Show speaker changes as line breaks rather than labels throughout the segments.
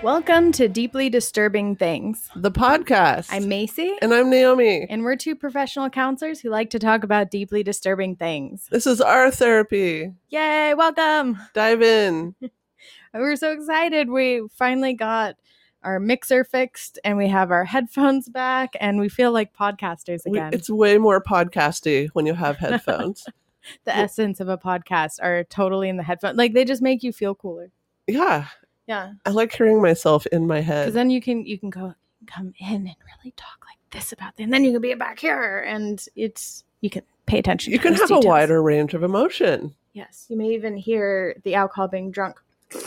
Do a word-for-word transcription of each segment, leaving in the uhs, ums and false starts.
Welcome to Deeply Disturbing Things,
the podcast.
I'm Macy.
And I'm Naomi.
And we're two professional counselors who like to talk about deeply disturbing things.
This is our therapy.
Yay, welcome.
Dive in.
We're so excited. We finally got our mixer fixed and we have our headphones back and we feel like podcasters again.
We, it's way more podcasty when you have headphones.
The well, essence of a podcast are totally in the headphones. Like they just make you feel cooler.
Yeah.
Yeah.
I like hearing myself in my head.
Because then you can you can go come in and really talk like this about them. And then you can be back here and it's you can pay attention.
You
to
can
those
have
details.
a wider range of emotion.
Yes. You may even hear the alcohol being drunk.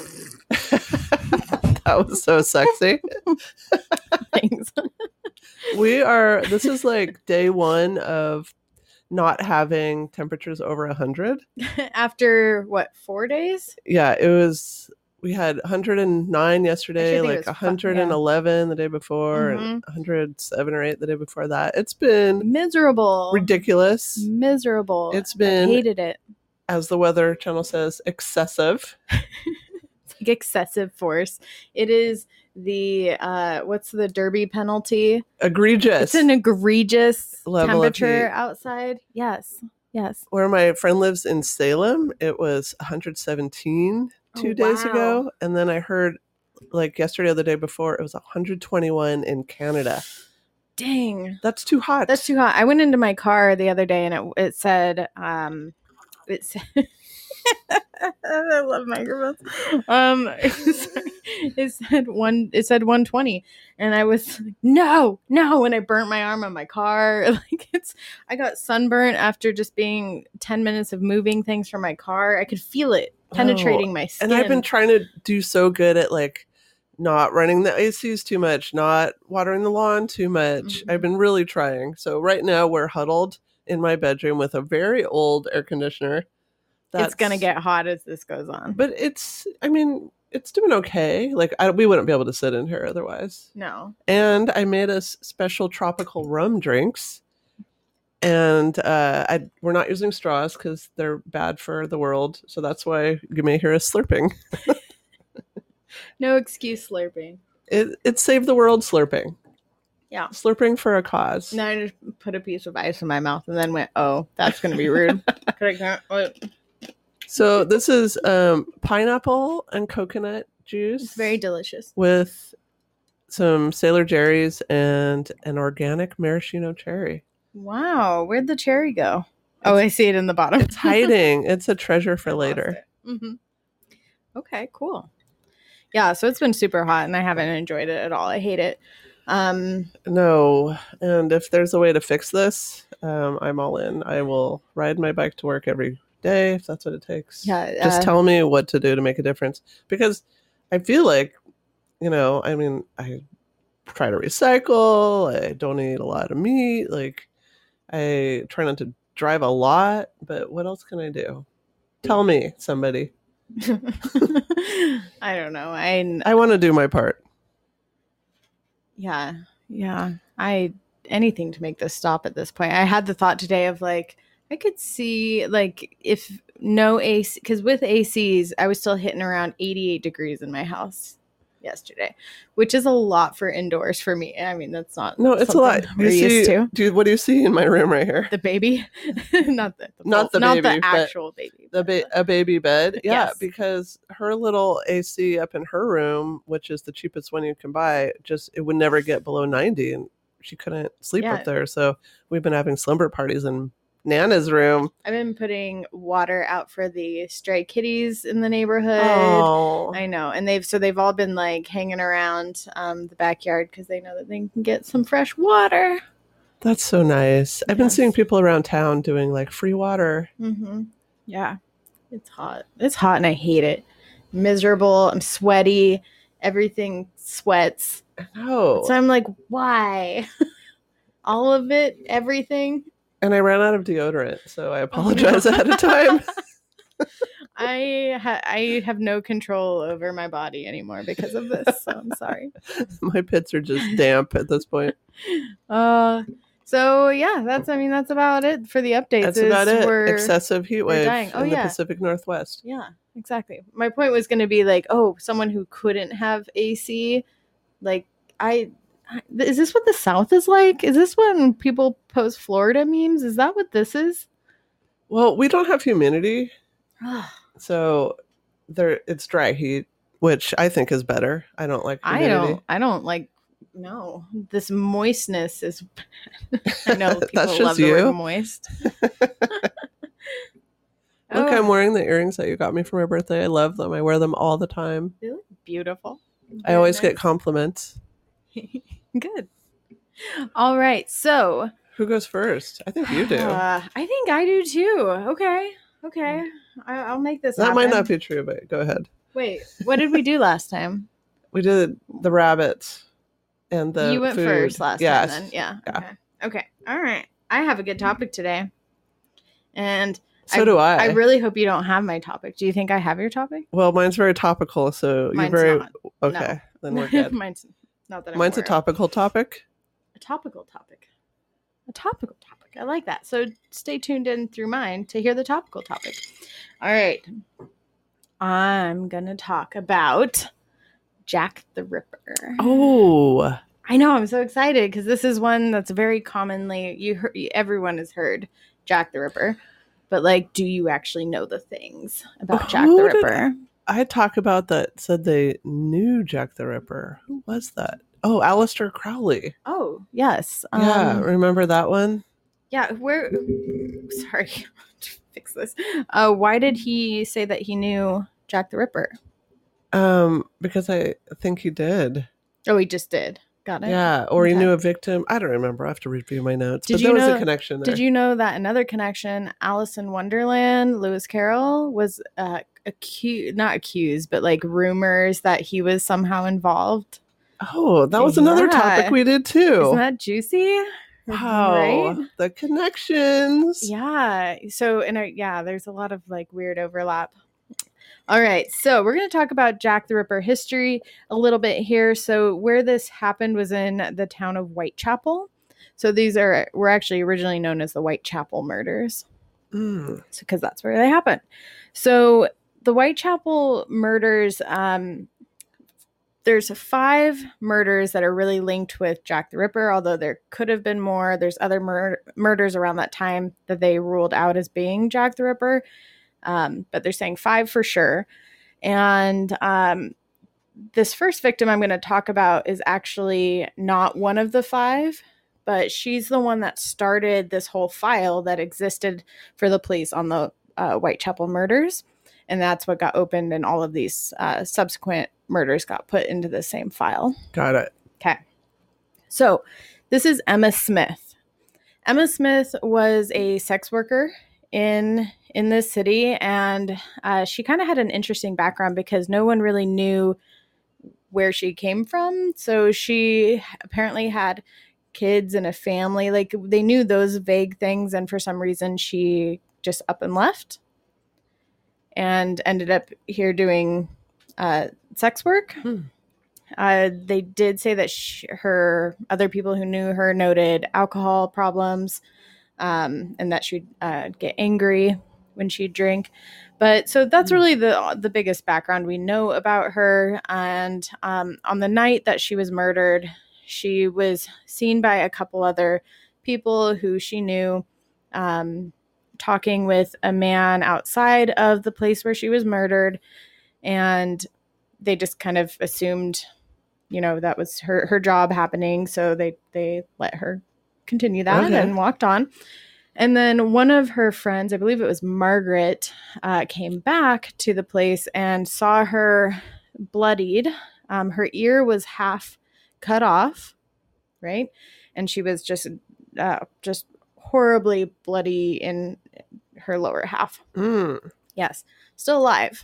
That was so sexy.
Thanks.
We are this is like day one of not having temperatures over one hundred.
After what, four days?
Yeah, it was we had one hundred nine yesterday, like one hundred eleven fun, yeah. the day before, mm-hmm. and one hundred seven or eight the day before that. It's been
miserable.
Ridiculous.
Miserable.
It's been
I hated it.
As the Weather Channel says, excessive.
It's like excessive force. It is the uh what's the Derby penalty?
Egregious.
It's an egregious
level
temperature outside. Yes. Yes.
Where my friend lives in Salem, it was one hundred seventeen two oh, days wow. ago. And then I heard like yesterday or the day before, it was one hundred twenty-one in Canada.
Dang.
That's too hot.
That's too hot. I went into my car the other day and it it said um it said I love microphones. Um, it said one. It said one twenty, and I was like, no, no. And I burnt my arm on my car. Like it's. I got sunburnt after just being ten minutes of moving things from my car. I could feel it penetrating oh, my skin.
And I've been trying to do so good at like not running the A Cs too much, not watering the lawn too much. Mm-hmm. I've been really trying. So right now we're huddled in my bedroom with a very old air conditioner.
That's, it's going to get hot as this goes on.
But it's, I mean, it's doing okay. Like, I, we wouldn't be able to sit in here otherwise.
No.
And I made us special tropical rum drinks. And uh, I we're not using straws because they're bad for the world. So that's why you may hear us slurping.
No excuse slurping.
It, it saved the world slurping.
Yeah.
Slurping for a cause.
Now I just put a piece of ice in my mouth and then went, oh, that's going to be rude. I can't. Wait.
So this is um, pineapple and coconut juice.
It's very delicious.
With some Sailor Jerry's and an organic maraschino cherry.
Wow. Where'd the cherry go? It's, oh, I see it in the bottom.
It's hiding. It's a treasure for later.
Mm-hmm. Okay, cool. Yeah, so it's been super hot and I haven't enjoyed it at all. I hate it. Um,
no. And if there's a way to fix this, um, I'm all in. I will ride my bike to work every day if that's what it takes.
Yeah,
just
uh,
tell me what to do to make a difference, because I feel like, you know, I mean, I try to recycle, I don't eat a lot of meat, like I try not to drive a lot, but what else can I do? Tell me, somebody.
I don't know. I
I want to do my part.
Yeah. Yeah. I anything to make this stop at this point. I had the thought today of like I could see, like, if no A C, because with A Cs, I was still hitting around eighty-eight degrees in my house yesterday, which is a lot for indoors for me. I mean, that's not
no, it's a lot.
We're
you
used
see,
to.
Dude, what do you see in my room right here?
The baby, not the, the
not the
not
baby,
the actual baby,
the ba- a baby bed. Yeah,
yes.
Because her little A C up in her room, which is the cheapest one you can buy, just it would never get below ninety, and she couldn't sleep
yeah.
up there. So we've been having slumber parties in Nana's room.
I've been putting water out for the stray kitties in the neighborhood.
Oh.
I know. And they've so they've all been like hanging around um, the backyard because they know that they can get some fresh water.
That's so nice. I've yes. been seeing people around town doing like free water.
Mm-hmm. Yeah. It's hot. It's hot and I hate it. Miserable. I'm sweaty. Everything sweats.
No.
So I'm like, why? All of it? Everything?
And I ran out of deodorant, so I apologize oh, no. ahead of time.
I ha- I have no control over my body anymore because of this, so I'm sorry.
My pits are just damp at this point.
Uh, so yeah, that's I mean that's about it for the updates.
That's about it. Excessive heat wave
oh,
in
yeah.
the Pacific Northwest.
Yeah, exactly. My point was going to be like, oh, someone who couldn't have A C, like I, I is this what the South is like? Is this when people post Florida memes? Is that what this is?
Well, we don't have humidity, so there it's dry heat, which I think is better. I don't like humidity.
I don't. I don't like. No, this moistness is. I know people
That's just
love the
you?
word moist.
Look,
Oh,
I'm wearing the earrings that you got me for my birthday. I love them. I wear them all the time.
they look beautiful.
I always
Very
get compliments.
nice. Good. All right, so
Who goes first? I think you do.
Uh, I think I do too. Okay, okay, I, I'll make this.
That
happen.
might not be true, but go ahead.
Wait, what did we do last time?
We did the rabbits and the
You went
food.
first last
Yes.
time. Then, yeah.
Yeah.
Okay. Okay. All right. I have a good topic today, and
So do I.
I really hope you don't have my topic. Do you think I have your topic?
Well, mine's very topical, so
Mine's
you're very
not.
okay.
No.
Then we're good.
mine's not that. I'm
Mine's a
aware of.
topical topic.
A topical topic. A topical topic. I like that. So stay tuned in through mine to hear the topical topic. All right. I'm gonna talk about Jack the Ripper.
Oh,
I know. I'm so excited because this is one that's very commonly you heard. Everyone has heard Jack the Ripper, but like, do you actually know the things about Jack
Who
the
did
Ripper?
I talk about that said they knew Jack the Ripper. Who was that? Oh, Aleister Crowley.
Oh, yes.
Yeah,
Um,
remember that one?
yeah. Where? Sorry, to fix this. Uh, why did he say that he knew Jack the Ripper?
Um, because I think he did.
Oh, he just did. Got it.
Yeah, or he
Okay.
knew a victim. I don't remember. I have to review my notes.
Did
but
you
there was
know-
a connection there.
Did you know that another connection, Alice in Wonderland, Lewis Carroll was uh, accused, not accused, but like rumors that he was somehow involved.
Oh, that was another
Yeah.
topic we did too.
Isn't that juicy?
Wow,
Right?
the connections.
Yeah. So, and I, yeah, there's a lot of like weird overlap. All right. So, we're going to talk about Jack the Ripper history a little bit here. So, where this happened was in the town of Whitechapel. So, these are were actually originally known as the Whitechapel murders.
Mm.
Because that's where they happened. So, the Whitechapel murders, um, there's five murders that are really linked with Jack the Ripper, although there could have been more. There's other mur- murders around that time that they ruled out as being Jack the Ripper. Um, but they're saying five for sure. And um, this first victim I'm going to talk about is actually not one of the five, but she's the one that started this whole file that existed for the police on the uh, Whitechapel murders. And that's what got opened, and all of these uh, subsequent murders got put into the same file.
Got it.
Okay. So this is Emma Smith. Emma Smith was a sex worker in in this city, and uh, she kind of had an interesting background because no one really knew where she came from. So she apparently had kids and a family. Like, they knew those vague things, and for some reason she just up and left and ended up here doing uh, sex work.
Hmm.
Uh, they did say that she, her other people who knew her noted alcohol problems, um, and that she'd uh, get angry when she'd drink. But so that's really the the biggest background we know about her. And um, on the night that she was murdered, she was seen by a couple other people who she knew, um, talking with a man outside of the place where she was murdered. And they just kind of assumed, you know, that was her, her job happening. So they, they let her continue that
Okay.
and walked on. And then one of her friends, I believe it was Margaret, uh, came back to the place and saw her bloodied. Um, her ear was half cut off, right? And she was just, uh, just horribly bloody in her lower half.
Mm.
Yes, still alive.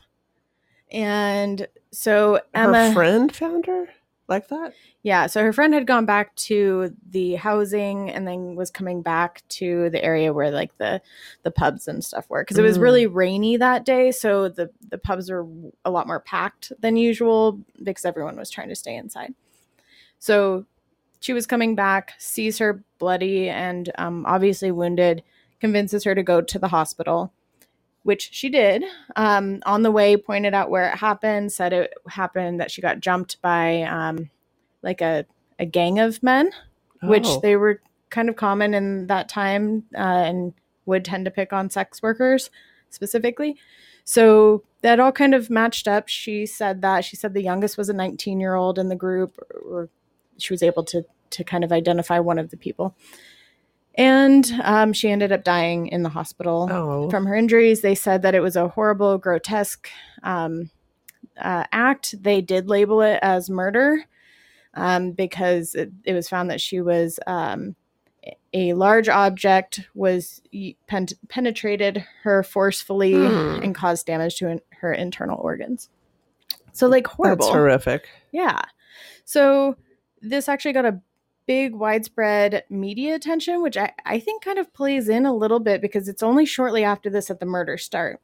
And so Emma,
Her friend found her like that?
yeah, so her friend had gone back to the housing and then was coming back to the area where like the the pubs and stuff were, because it was
Mm.
really rainy that day, so the the pubs were a lot more packed than usual because everyone was trying to stay inside. So she was coming back, sees her bloody and um, obviously wounded, convinces her to go to the hospital. which she did. Um, on the way, pointed out where it happened, said it happened that she got jumped by um, like a, a gang of men, oh. which they were kind of common in that time uh, and would tend to pick on sex workers specifically. So that all kind of matched up. She said that. She said the youngest was a nineteen-year-old in the group, or she was able to to kind of identify one of the people. And um, she ended up dying in the hospital oh. from her injuries. They said that it was a horrible, grotesque um, uh, act. They did label it as murder um, because it, it was found that she was um, a large object was pen- penetrated her forcefully hmm. and caused damage to in- her internal organs. So like horrible.
That's horrific.
Yeah. So this actually got a big widespread media attention, which I, I think kind of plays in a little bit because it's only shortly after this that the murders start.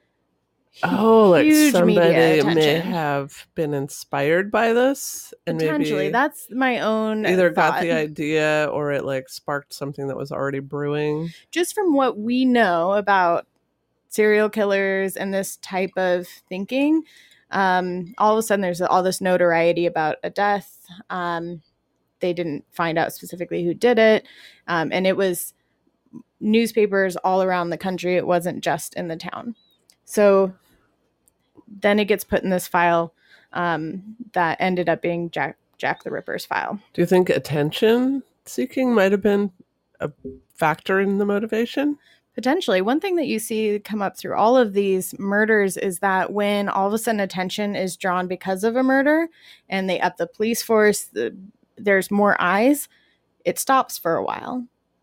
Oh, like Huge somebody may have been inspired by this, and
potentially
maybe
that's my own
either
thought.
got the idea or it like sparked something that was already brewing.
Just from what we know about serial killers and this type of thinking, um, all of a sudden there's all this notoriety about a death. Um, they didn't find out specifically who did it, um, and it was newspapers all around the country. It wasn't just in the town. So then it gets put in this file um, that ended up being Jack Jack the Ripper's file.
Do you think attention seeking might have been a factor in the motivation?
Potentially. One thing that you see come up through all of these murders is that when all of a sudden attention is drawn because of a murder and they up the police force, the, there's more eyes, it stops for a while.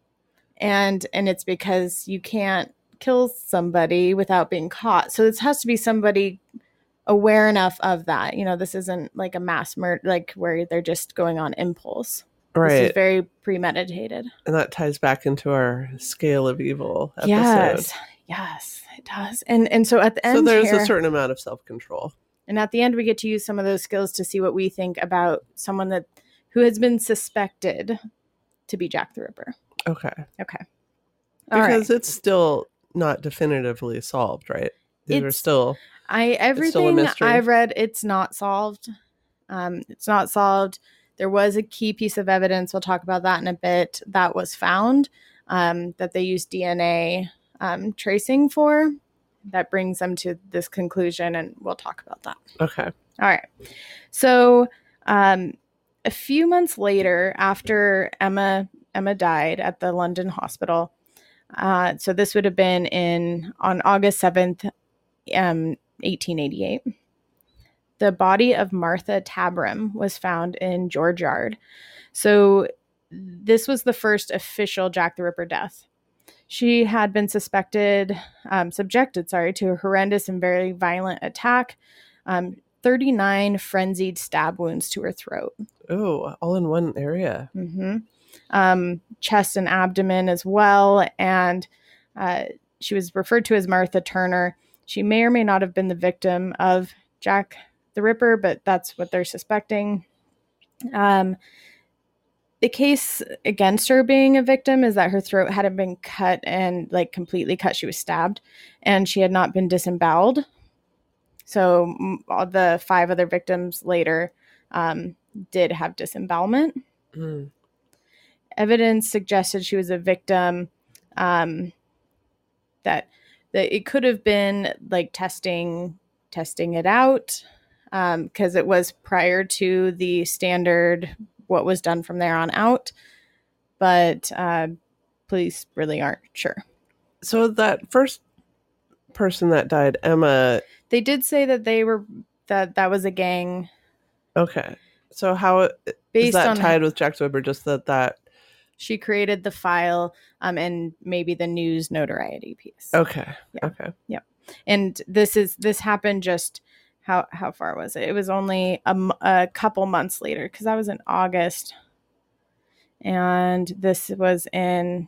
And and it's because you can't kill somebody without being caught. So this has to be somebody aware enough of that. You know, this isn't like a mass murder, like where they're just going on impulse.
Right.
This is very premeditated.
And that ties back into our scale of evil episode.
Yes, yes, it does. And and so at the end,
so there's
here,
a certain amount of self-control.
And at the end, we get to use some of those skills to see what we think about someone that who has been suspected to be Jack the Ripper.
Okay.
Okay.
All because right. it's still not definitively solved, right? These it's, are still
I everything I've read, it's not solved. Um, it's not solved. There was a key piece of evidence. We'll talk about that in a bit. That was found um, that they used D N A um, tracing for. That brings them to this conclusion, and we'll talk about that.
Okay.
All right. So um, a few months later, after Emma Emma died at the London hospital, uh, so this would have been in on August seventh, um, eighteen eighty-eight. The body of Martha Tabram was found in George Yard. So this was the first official Jack the Ripper death. She had been suspected, um, subjected, sorry, to a horrendous and very violent attack. Um, thirty-nine frenzied stab wounds to her throat.
Oh, all in one area.
Mm-hmm. Um, chest and abdomen as well. And uh, she was referred to as Martha Turner. She may or may not have been the victim of Jack the Ripper, but that's what they're suspecting. Um, the case against her being a victim is that her throat hadn't been cut and like completely cut. She was stabbed and she had not been disemboweled. So all the five other victims later um, did have disembowelment. Mm. Evidence suggested she was a victim um, that that it could have been like testing testing it out. Because um, it was prior to the standard, what was done from there on out. But uh, police really aren't sure.
So that first person that died, Emma...
They did say that they were, that that was a gang.
Okay. So how is that tied with Jack the Ripper? Just that that...
She created the file um, and maybe the news notoriety piece.
Okay.
Yeah.
Okay.
Yep. And this is, this happened just... How how far was it? It was only a, a couple months later because that was in August. And this was in,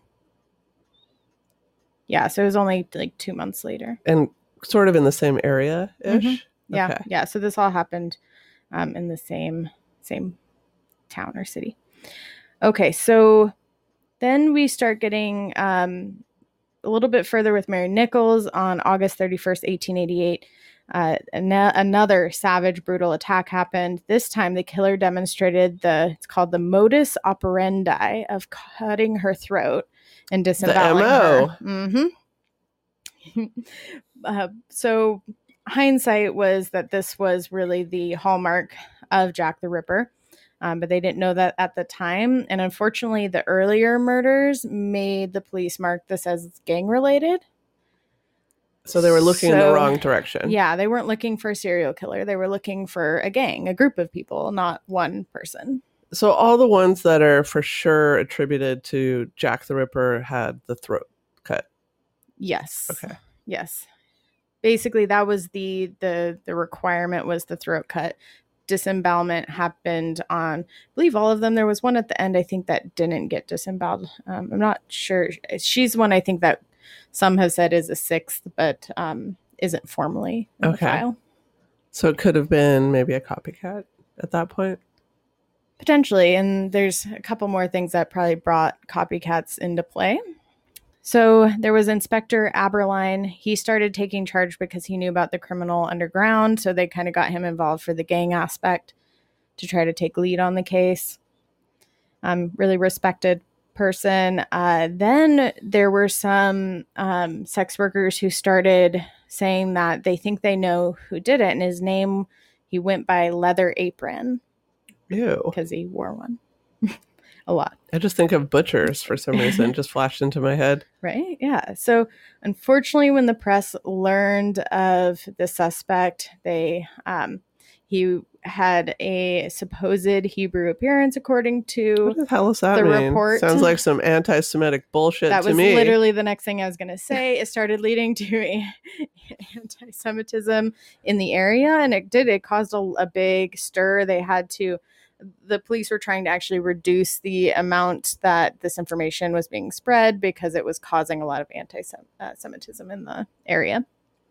yeah, so it was only like two months later.
And sort of in the same area-ish?
Mm-hmm. Yeah, okay. yeah. So this all happened um, in the same same town or city. Okay, so then we start getting um, a little bit further with Mary Nichols on August thirty-first, eighteen eighty-eight. Uh, an- another savage, brutal attack happened. This time, the killer demonstrated the, it's called the modus operandi of cutting her throat and disemboweling
M O.
her. Mm-hmm. uh, so hindsight was that this was really the hallmark of Jack the Ripper. Um, but they didn't know that at the time. And unfortunately, the earlier murders made the police mark this as gang related.
So they were looking
So,
in the wrong direction.
Yeah, they weren't looking for a serial killer. They were looking for a gang, a group of people, not one person.
So all the ones that are for sure attributed to Jack the Ripper had the throat cut.
Yes.
Okay.
Yes. Basically, that was the the the requirement was the throat cut. Disembowelment happened on, I believe, all of them. There was one at the end, I think, that didn't get disemboweled. Um, I'm not sure. She's one I think that some have said is a sixth, but um, isn't formally in
Okay.
the file.
So it could have been maybe a copycat at that point.
Potentially. And there's a couple more things that probably brought copycats into play. So there was Inspector Aberline. He started taking charge because he knew about the criminal underground. So they kind of got him involved for the gang aspect to try to take lead on the case. Um, really respected person. Uh, then there were some um, sex workers who started saying that they think they know who did it. And his name, he went by Leather Apron.
Ew.
Because he wore one. A lot.
I just think of butchers for some reason, just flashed into my head.
Right? Yeah. So unfortunately, when the press learned of the suspect, they um, he had a supposed Hebrew appearance, according to
What the hell does that
the
mean?
report.
Sounds like some anti-Semitic bullshit
That
to
was
me.
literally the next thing I was going to say. It started leading to a, anti-Semitism in the area, and it did. It caused a, a big stir. They had to. The police were trying to actually reduce the amount that this information was being spread because it was causing a lot of anti-Semitism in the area.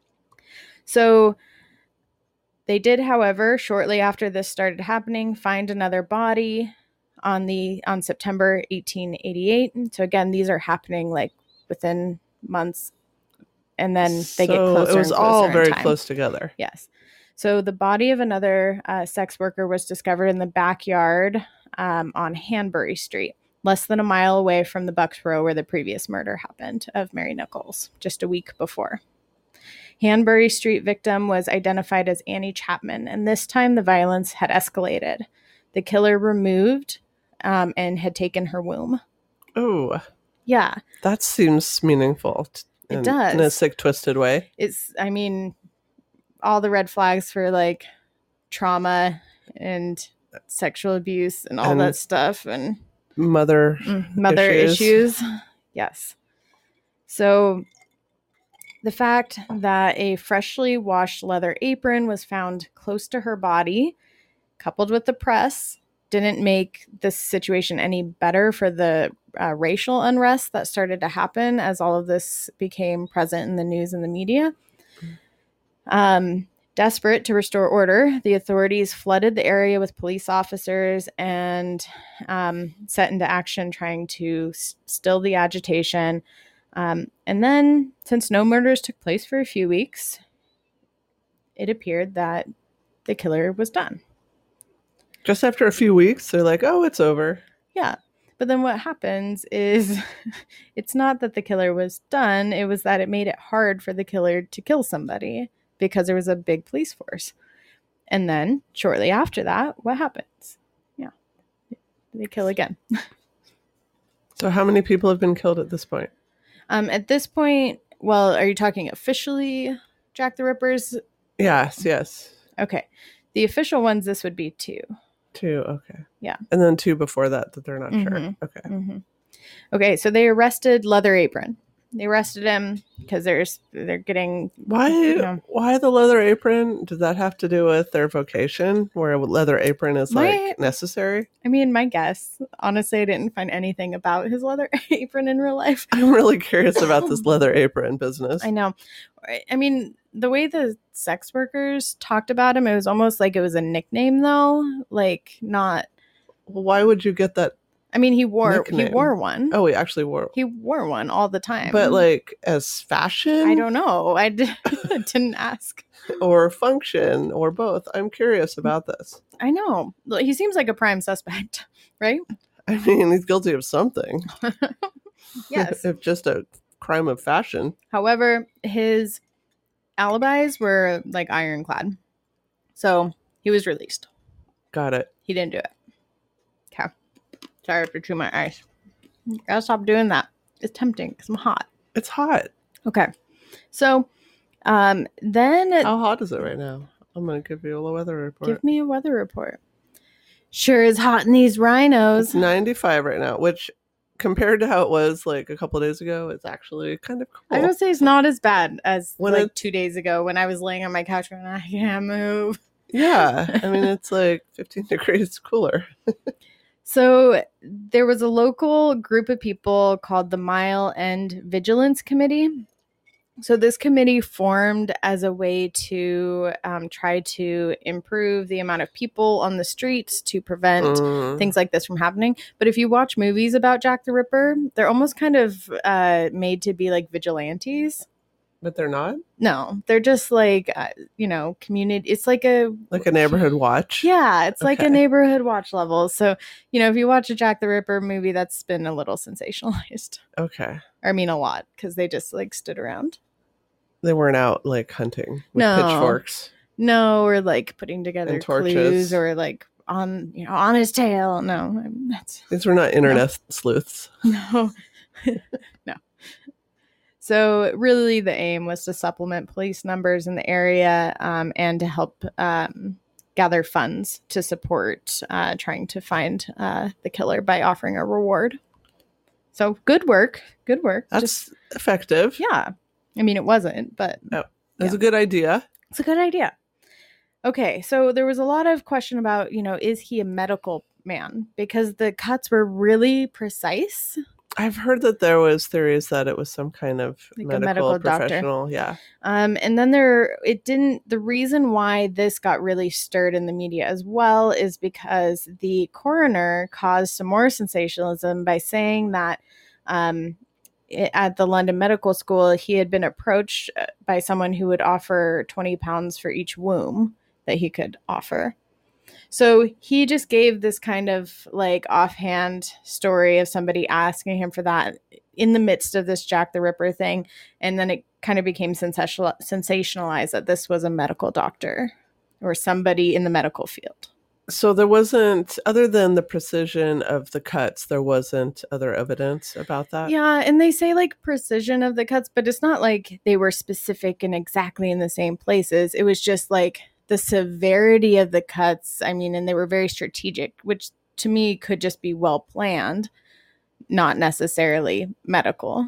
So they did, however, shortly after this started happening, find another body on the on September eighteen eighty-eight. So again, these are happening like within months, and then they
so
get closer.
It was
and
all
closer
very
in time.
close together.
Yes. So the body of another uh, sex worker was discovered in the backyard um, on Hanbury Street, less than a mile away from the Bucks Row where the previous murder happened of Mary Nichols, just a week before. Hanbury Street victim was identified as Annie Chapman, and this time the violence had escalated. The killer removed um, and had taken her womb.
Oh,
yeah.
That seems meaningful. T-
it
in,
does.
In a sick, twisted way.
It's, I mean... all the red flags for like trauma and sexual abuse and all
and
that stuff and
mother
mother
issues.
issues. Yes. So the fact that a freshly washed leather apron was found close to her body, coupled with the press, didn't make this situation any better for the uh, racial unrest that started to happen as all of this became present in the news and the media. Um, desperate to restore order, the authorities flooded the area with police officers and um, set into action trying to s- still the agitation. Um, and then, since no murders took place for a few weeks, it appeared that the killer was done.
Just after a few weeks, they're like, oh, it's over.
Yeah. But then what happens is it's not that the killer was done. It was that it made it hard for the killer to kill somebody because there was a big police force. And then shortly after that, what happens? Yeah. They kill again.
So how many people have been killed at this point?
Um, at this point, well, are you talking officially Jack the Ripper's?
Yes, yes.
Okay. The official ones, this would be two.
Two, okay.
Yeah.
And then two before that that they're not
Mm-hmm.
sure. Okay.
Mm-hmm. Okay, so they arrested Leather Apron. They arrested him because there's they're getting
why
you know,
why the leather apron? Does that have to do with their vocation, where a leather apron is
my,
like necessary?
I mean, my guess. Honestly, I didn't find anything about his leather apron in real life.
I'm really curious about this leather apron business.
I know. I mean, the way the sex workers talked about him, it was almost like it was a nickname, though. Like, not.
Well, why would you get that?
I mean, he wore
nickname?
he wore one.
Oh, he actually wore.
He wore one all the time.
But like as fashion?
I don't know. I d- didn't ask.
Or function or both. I'm curious about this.
I know. He seems like a prime suspect, right?
I mean, he's guilty of something.
Yes.
If just a crime of fashion.
However, his alibis were like ironclad. So he was released.
Got it.
He didn't do it. Okay. Sorry for chewing my eyes. Gotta stop doing that. It's tempting because I'm hot.
It's hot.
Okay. So um, then...
How hot is it right now? I'm going to give you a weather report.
Give me a weather report. Sure is hot in these rhinos.
It's ninety-five right now, which compared to how it was like a couple of days ago, it's actually kind of cool.
I would say it's not as bad as
When
like
it-
two days ago when I was laying on my couch going, I can't move.
Yeah. I mean, it's like fifteen degrees cooler.
So there was a local group of people called the Mile End Vigilance Committee. So this committee formed as a way to um, try to improve the amount of people on the streets to prevent
Mm.
things like this from happening. But if you watch movies about Jack the Ripper, they're almost kind of uh, made to be like vigilantes.
But they're not?
No, they're just like, uh, you know, community. It's like a...
Like a neighborhood watch?
Yeah, it's like
Okay.
a neighborhood watch level. So, you know, if you watch a Jack the Ripper movie, that's been a little sensationalized.
Okay.
I mean, a lot, because they just like stood around.
They weren't out like hunting with
No.
pitchforks.
No, or like putting together
And torches.
clues, or like on, you know, on his tail. No, I mean, that's
These were not internet sleuths.
no, no. So really, the aim was to supplement police numbers in the area um, and to help um, gather funds to support uh, trying to find uh, the killer by offering a reward. So good work, good work.
That's
Just,
effective.
yeah. I mean, it wasn't, but
That's
yeah.
a good idea.
It's a good idea. Okay, so there was a lot of question about, you know, is he a medical man? Because the cuts were really precise.
I've heard that there was theories that it was some kind of
Like a
medical,
medical doctor.
professional. Yeah.
Um, and then there, it didn't, the reason why this got really stirred in the media as well is because the coroner caused some more sensationalism by saying that um, i- at the London Medical School, he had been approached uh, by someone who would offer twenty pounds for each womb that he could offer. So he just gave this kind of like offhand story of somebody asking him for that in the midst of this Jack the Ripper thing. And then it kind of became sensational, sensationalized that this was a medical doctor or somebody in the medical field.
So there wasn't, other than the precision of the cuts, there wasn't other evidence about that?
Yeah, and they say like precision of the cuts, but it's not like they were specific and exactly in the same places. It was just like the severity of the cuts. I mean, and they were very strategic, which to me could just be well planned, not necessarily medical.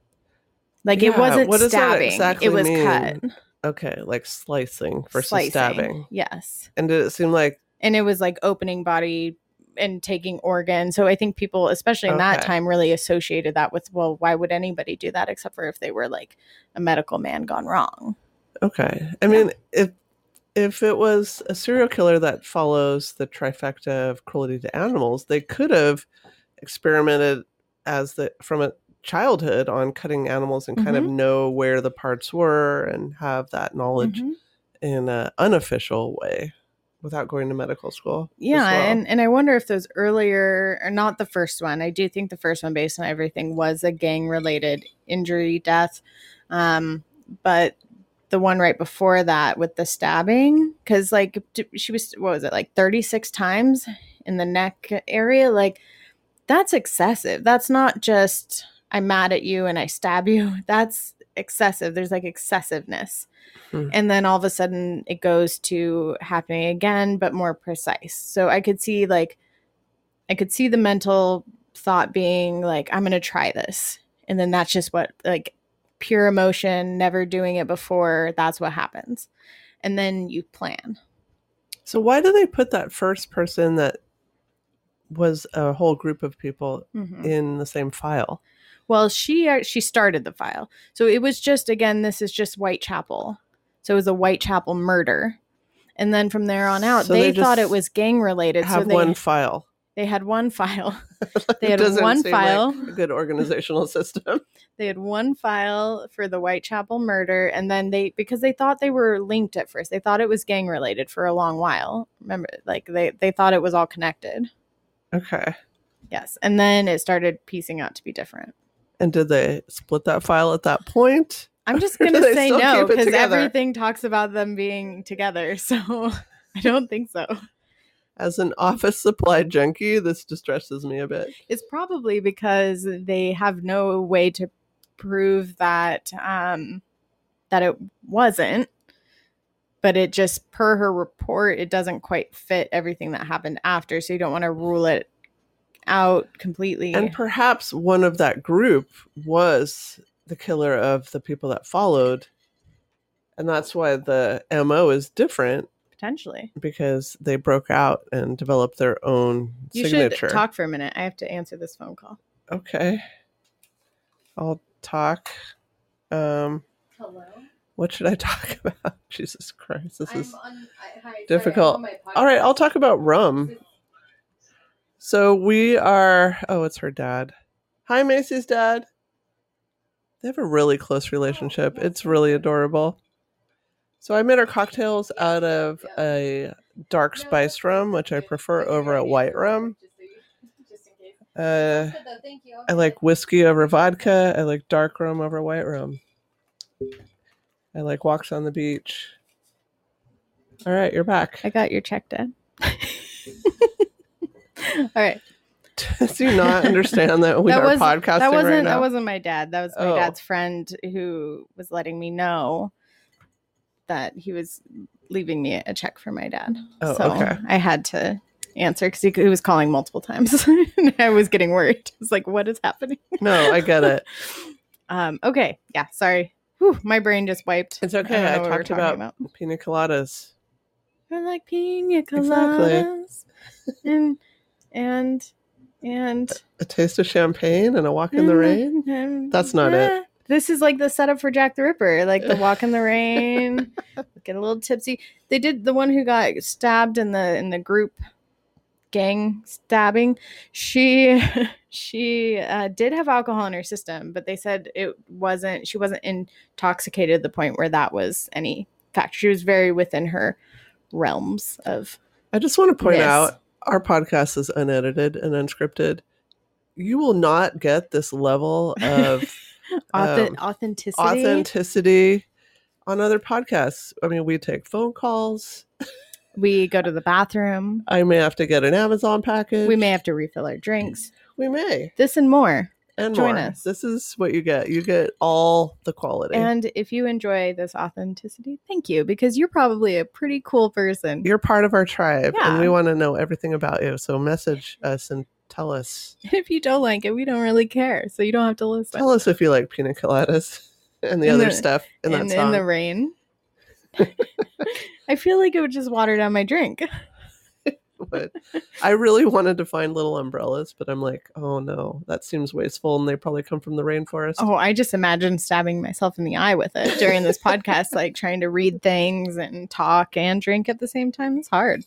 Like
Yeah,
it wasn't
what does that
stabbing,
exactly
it was
mean?
cut.
Okay, like slicing versus
Slicing,
stabbing.
yes.
And did it seem like,
And it was like opening body and taking organs. So I think people, especially in that
Okay.
time, really associated that with, well, why would anybody do that except for if they were like a medical man gone wrong?
okay. I mean, if if it was a serial killer that follows the trifecta of cruelty to animals, they could have experimented as the from a childhood on cutting animals and kind of know where the parts were and have that knowledge
Mhm.
in an unofficial way without going to medical school. as
Yeah,
well.
and, and I wonder if those earlier, or not the first one, I do think the first one, based on everything, was a gang-related injury death. Um, but the one right before that with the stabbing, because like d- she was, what was it, like thirty-six times in the neck area? Like, that's excessive. That's not just, I'm mad at you and I stab you. That's excessive. There's like excessiveness.
Hmm.
And then all of a sudden it goes to happening again, but more precise. So I could see like, I could see the mental thought being like, I'm going to try this. And then that's just what, like, pure emotion, never doing it before. That's what happens. And then you plan.
So why do they put that first person that was a whole group of people
Mhm.
in the same file?
Well, she uh, she started the file. So it was just, again, this is just Whitechapel. So it was a Whitechapel murder. And then from there on out,
So
they,
they just
thought it was gang related.
Have
so they,
one file.
They had one file. They
It
had
doesn't
one
seem
file.
like a good organizational system.
They had one file for the Whitechapel murder, and then they, because they thought they were linked at first, they thought it was gang related for a long while. Remember, like they, they thought it was all connected.
Okay.
Yes. And then it started piecing out to be different.
And did they split that file at that point?
I'm just
Or
going
do
to
they
say
still
no,
keep it
because
together?
everything talks about them being together. So I don't think so.
As an office supply junkie, this distresses me a bit.
It's probably because they have no way to prove that um, that it wasn't. But it just, per her report, it doesn't quite fit everything that happened after. So you don't want to rule it out completely.
And perhaps one of that group was the killer of the people that followed. And that's why the M O is different,
Potentially.
because they broke out and developed their own
You
signature.
should talk for a minute. I have to answer this phone call.
Okay. I'll talk. Um,
Hello?
what should I talk about? Jesus Christ, this is
on, I, hi,
difficult.
Sorry,
All right, I'll talk about rum. So we are, oh, it's her dad. Hi, Macy's dad. They have a really close relationship. It's really adorable. So I made our cocktails out of a dark spiced rum, which I prefer over a white rum. Uh, I like whiskey over vodka. I like dark rum over white rum. I like walks on the beach. All right, you're back.
I got your check, Dad. All right.
Do you not understand that we
that
are
was,
podcasting
that wasn't,
right now?
That wasn't my dad. That was my
Oh.
dad's friend who was letting me know that he was leaving me a check for my dad.
Oh,
so
okay.
I had to answer because he, he was calling multiple times. And I was getting worried. I was like, what is happening?
No, I get it.
um. Okay. Yeah. Sorry. Whew, my brain just wiped.
It's okay.
don't know
I,
what we were
talked
talking
about, pina coladas.
I like pina
Exactly.
coladas. and and and
A taste of champagne and a walk in the rain.
and-
That's not it.
eh. This is like the setup for Jack the Ripper, like the walk in the rain, get a little tipsy. They did the one who got stabbed in the in the group gang stabbing. She she uh, did have alcohol in her system, but they said it wasn't. She wasn't intoxicated to the point where that was any fact. She was very within her realms of.
I just want to point
Yes.
out our podcast is unedited and unscripted. You will not get this level of
Auth-
um,
authenticity.
authenticity on other podcasts. I mean, we take phone calls.
We go to the bathroom.
I may have to get an Amazon package.
We may have to refill our drinks.
We may.
This and more.
And
Join
more.
us.
This is what you get. You get all the quality.
And if you enjoy this authenticity, thank you, because you're probably a pretty cool person.
You're part of our tribe,
Yeah.
and we want to know everything about you. So message us and tell us.
And if you don't like it, we don't really care, so you don't have to listen.
Tell us if you like pina coladas and the
In
other
the-
stuff in that
in,
song.
in the rain. I feel like it would just water down my drink.
But I really wanted to find little umbrellas, but I'm like, oh no, that seems wasteful, and they probably come from the rainforest.
Oh, I just imagine stabbing myself in the eye with it during this podcast, like trying to read things and talk and drink at the same time. It's hard.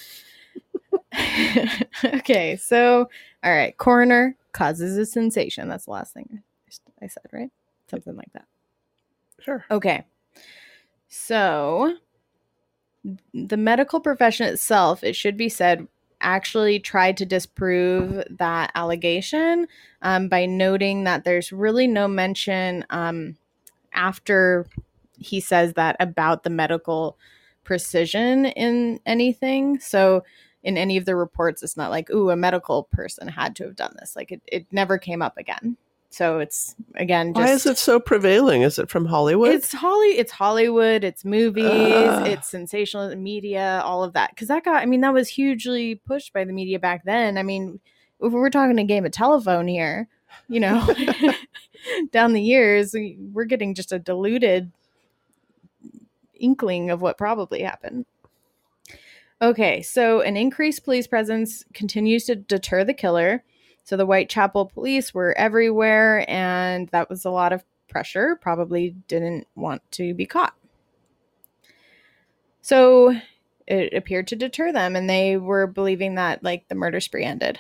Okay, so all right, coroner causes a sensation. That's the last thing I said, right? Something like that.
Sure.
Okay. So the medical profession itself, it should be said, actually tried to disprove that allegation um, by noting that there's really no mention um, after he says that about the medical precision in anything. So in any of the reports, it's not like, ooh, a medical person had to have done this. Like it, it never came up again. So it's, again, just...
Why is it so prevailing? Is it from Hollywood?
It's Holly. It's Hollywood. It's movies.
Ugh.
It's sensational media. All of that, because that got. I mean, that was hugely pushed by the media back then. I mean, if we're talking a game of telephone here, you know, down the years, we, we're getting just a diluted inkling of what probably happened. Okay, so an increased police presence continues to deter the killer. So the Whitechapel police were everywhere, and that was a lot of pressure. Probably didn't want to be caught. So it appeared to deter them, and they were believing that like the murder spree ended.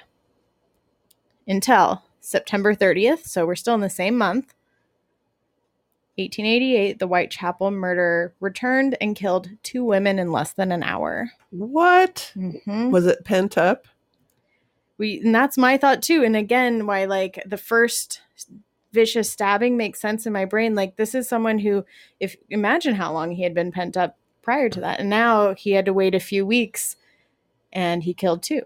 Until September thirtieth, so we're still in the same month, eighteen eighty-eight, the Whitechapel murder returned and killed two women in less than an hour.
What?
Mm-hmm.
Was it pent up?
We and that's my thought too. And again, why like the first vicious stabbing makes sense in my brain. Like this is someone who, if imagine how long he had been pent up prior to that, and now he had to wait a few weeks, and he killed two.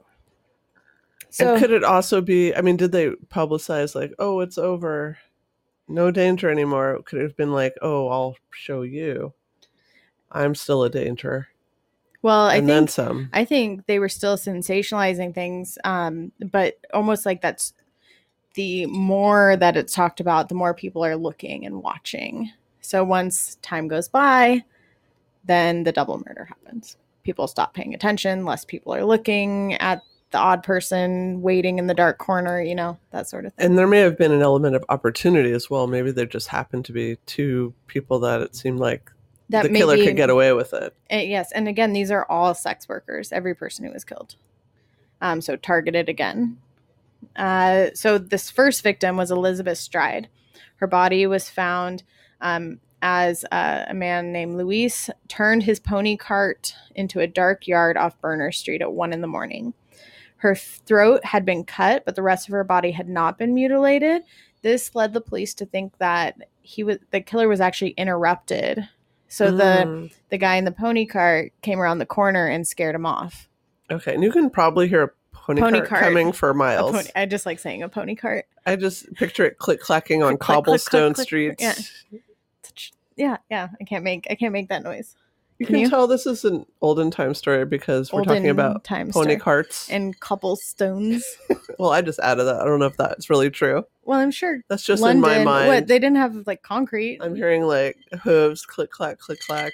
So
and could it also be? I mean, did they publicize like, "Oh, it's over, no danger anymore"? Could it have been like, "Oh, I'll show you, I'm still a danger."
Well, I
and
think
then some.
I think they were still sensationalizing things, um, but almost like that's the more that it's talked about, the more people are looking and watching. So once time goes by, then the double murder happens. People stop paying attention. Less people are looking at the odd person waiting in the dark corner, you know, that sort of thing.
And there may have been an element of opportunity as well. Maybe there just happened to be two people that it seemed like that the maybe, killer could get away with it.
Uh, yes. And again, these are all sex workers, every person who was killed. Um, so targeted again. Uh, so this first victim was Elizabeth Stride. Her body was found um, as uh, a man named Luis turned his pony cart into a dark yard off Burner Street at one in the morning. Her throat had been cut, but the rest of her body had not been mutilated. This led the police to think that he was the killer was actually interrupted. So mm. the the guy in the pony cart came around the corner and scared him off.
Okay, and you can probably hear a pony, pony cart, cart coming for miles.
Pony, I just like saying a pony cart.
I just picture it click clacking on click, cobblestone click, click, click,
streets. Yeah. yeah, yeah. I can't make I can't make that noise.
You can, can you? tell this is an olden time story because we're olden talking about pony story. carts
and cobblestones.
Well, I just added that. I don't know if that's really true.
Well, I'm sure
that's just
London,
in my mind.
What, they didn't have like concrete.
I'm hearing like hooves, click clack, click clack.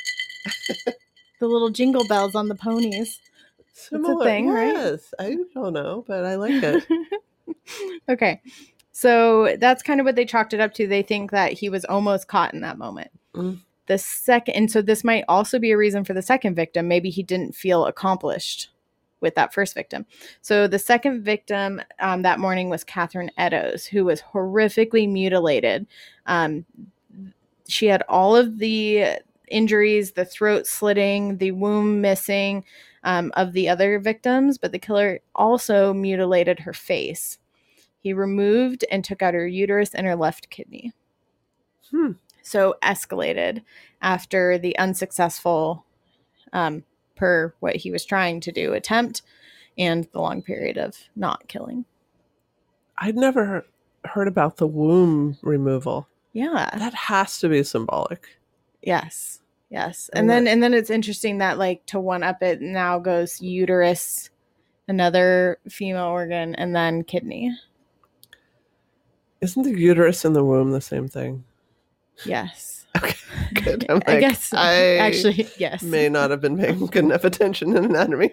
The little jingle bells on the ponies.
Similar,
it's a thing,
yes.
right?
I don't know, but I like it.
Okay, so that's kind of what they chalked it up to. They think that he was almost caught in that moment. Mm. The second, and so this might also be a reason for the second victim. Maybe he didn't feel accomplished with that first victim. So the second victim um, that morning was Catherine Eddowes, who was horrifically mutilated. Um, she had all of the injuries, the throat slitting, the womb missing um, of the other victims, but the killer also mutilated her face. He removed and took out her uterus and her left kidney.
Hmm.
So escalated after the unsuccessful, um, per what he was trying to do, attempt and the long period of not killing.
I'd never heard about the womb removal.
Yeah.
That has to be symbolic.
Yes. Yes. And, and then that, and then it's interesting that like to one up it now goes uterus, another female organ, and then kidney.
Isn't the uterus and the womb the same thing?
Yes.
Okay, good. I'm like,
I guess
I
actually, yes.
May not have been paying good enough attention in anatomy.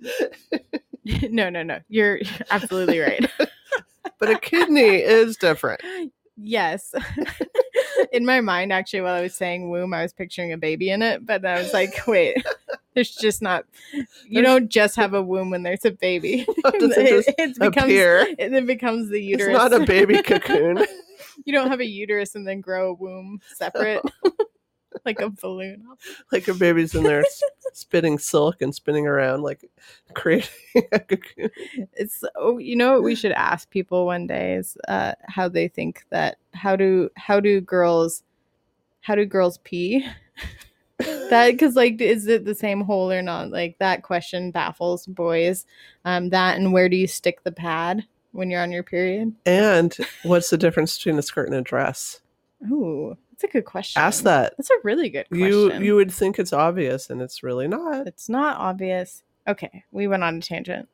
no, no, no. You're absolutely right.
But a kidney is different.
Yes. In my mind, actually, while I was saying womb, I was picturing a baby in it. But I was like, wait, there's just not, you there's, don't just have a womb when there's a baby.
It, it, it becomes,
appear? It, it becomes the uterus.
It's not a baby cocoon.
You don't have a uterus and then grow a womb separate. No. Like a balloon.
Like a baby's in there spitting silk and spinning around, like creating a cocoon.
It's, oh, you know what we should ask people one day is uh, how they think that, how do, how do girls, how do girls pee? That, because like, is it the same hole or not? Like that question baffles boys. Um, that and where do you stick the pad when you're on your period?
And what's the difference between a skirt and a dress?
Ooh, that's a good question.
Ask that.
That's a really good question.
You you would think it's obvious, and it's really not.
It's not obvious. Okay, we went on a tangent.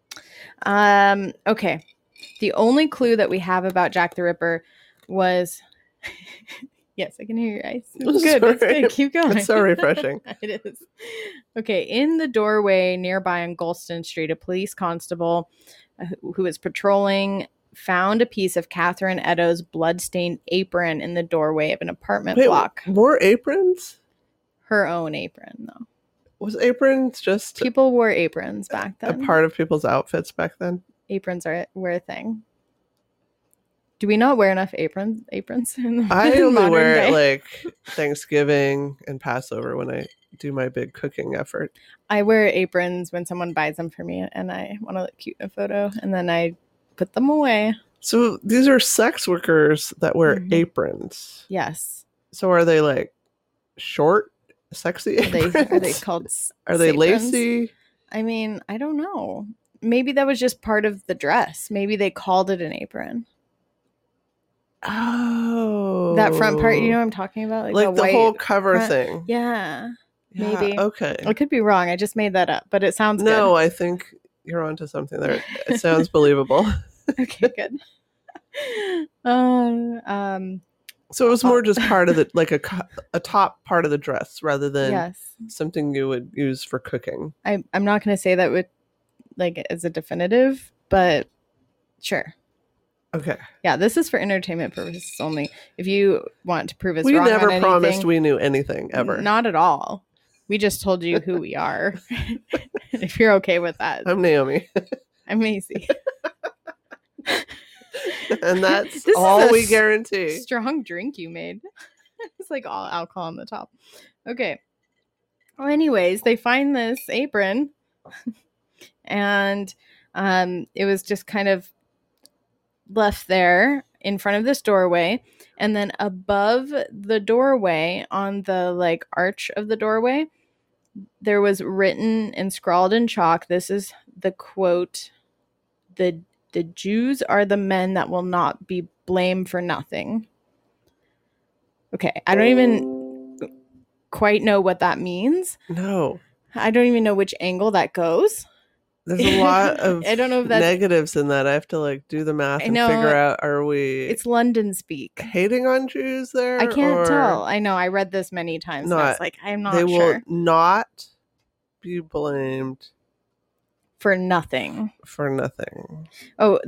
Um. Okay, the only clue that we have about Jack the Ripper was. Yes, I can hear your eyes. It's good. It's good. Keep going.
It's so refreshing.
It is. Okay, in the doorway nearby on Golston Street, a police constable uh, who, who was patrolling found a piece of Catherine Eddowes' blood-stained apron in the doorway of an apartment
Wait,
block.
More aprons?
Her own apron, though.
Was aprons just
People wore aprons back
a
then.
part of people's outfits back then?
Aprons are were a thing. Do we not wear enough aprons? Aprons in the
I
in
only
modern
wear
day?
it like Thanksgiving and Passover when I do my big cooking effort.
I wear aprons when someone buys them for me, and I want to look cute in a photo, and then I put them away.
So these are sex workers that wear
Mhm.
aprons.
Yes.
So are they like short, sexy
Are they
aprons?
are they called? s-
Are they
aprons?
lacy?
I mean, I don't know. Maybe that was just part of the dress. Maybe they called it an apron.
Oh,
That front part, you know what I'm talking about?
like the
white
whole cover
front-
thing.
Yeah.
Yeah,
maybe.
Okay.
I could be wrong. I just made that up, but it sounds
No,
good.
I think you're onto something there. It sounds believable.
Okay, good. um, um,
So it was more just part of the, like a, co- a top part of the dress rather than
yes.
something you would use for cooking.
I, I'm not going to say that with like as a definitive, but sure.
Okay.
Yeah, this is for entertainment purposes only. If you want to prove us
We
wrong
never
on
promised
anything,
we knew anything ever.
Not at all. We just told you who we are. If you're okay with that.
I'm Naomi.
I'm Macy.
And that's
This is
all
a
we
s-
guarantee.
Strong drink you made. It's like all alcohol on the top. Okay. Well, anyways, they find this apron and um, it was just kind of left there in front of this doorway. And then above the doorway, on the like arch of the doorway, there was written and scrawled in chalk. This is the quote. The the Jews are the men that will not be blamed for nothing. Okay, I don't even quite know what that means.
No.
I don't even know which angle that goes.
There's a lot of
I don't know if that's-
negatives in that. I have to like do the math
I
and
know.
figure out, are we
It's London speak.
hating on Jews there?
I can't
or
tell. I know. I read this many times. and
Not-
it's like, I'm not
They
sure.
will not be blamed
For nothing.
for nothing.
Oh,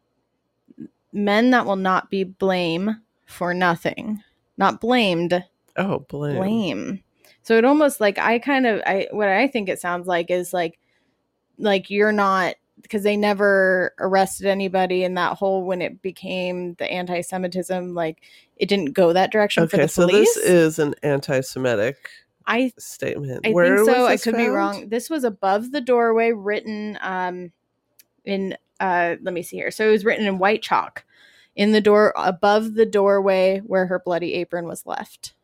men that will not be blame for nothing. Not blamed.
Oh, blame.
Blame. So it almost like I kind of I what I think it sounds like is like like you're not, because they never arrested anybody in that whole, when it became the anti-Semitism, like it didn't go that direction for
Okay,
the
so
police.
this is an anti-Semitic
I
statement.
I
Where
think so.
was
I
this
could be
found?
wrong. This was above the doorway, written um in uh let me see here. So it was written in white chalk in the door above the doorway where her bloody apron was left.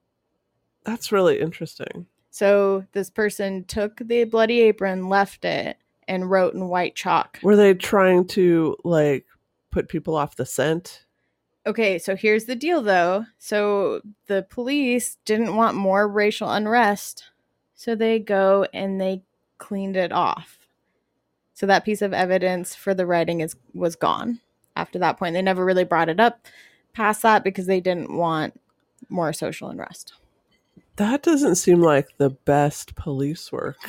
That's really interesting.
So this person took the bloody apron, left it, and wrote in white chalk.
Were they trying to like put people off the scent?
Okay, so here's the deal though. So the police didn't want more racial unrest, so they go and they cleaned it off. So that piece of evidence for the writing is was gone. After that point, they never really brought it up past that because they didn't want more social unrest.
That doesn't seem like the best police work.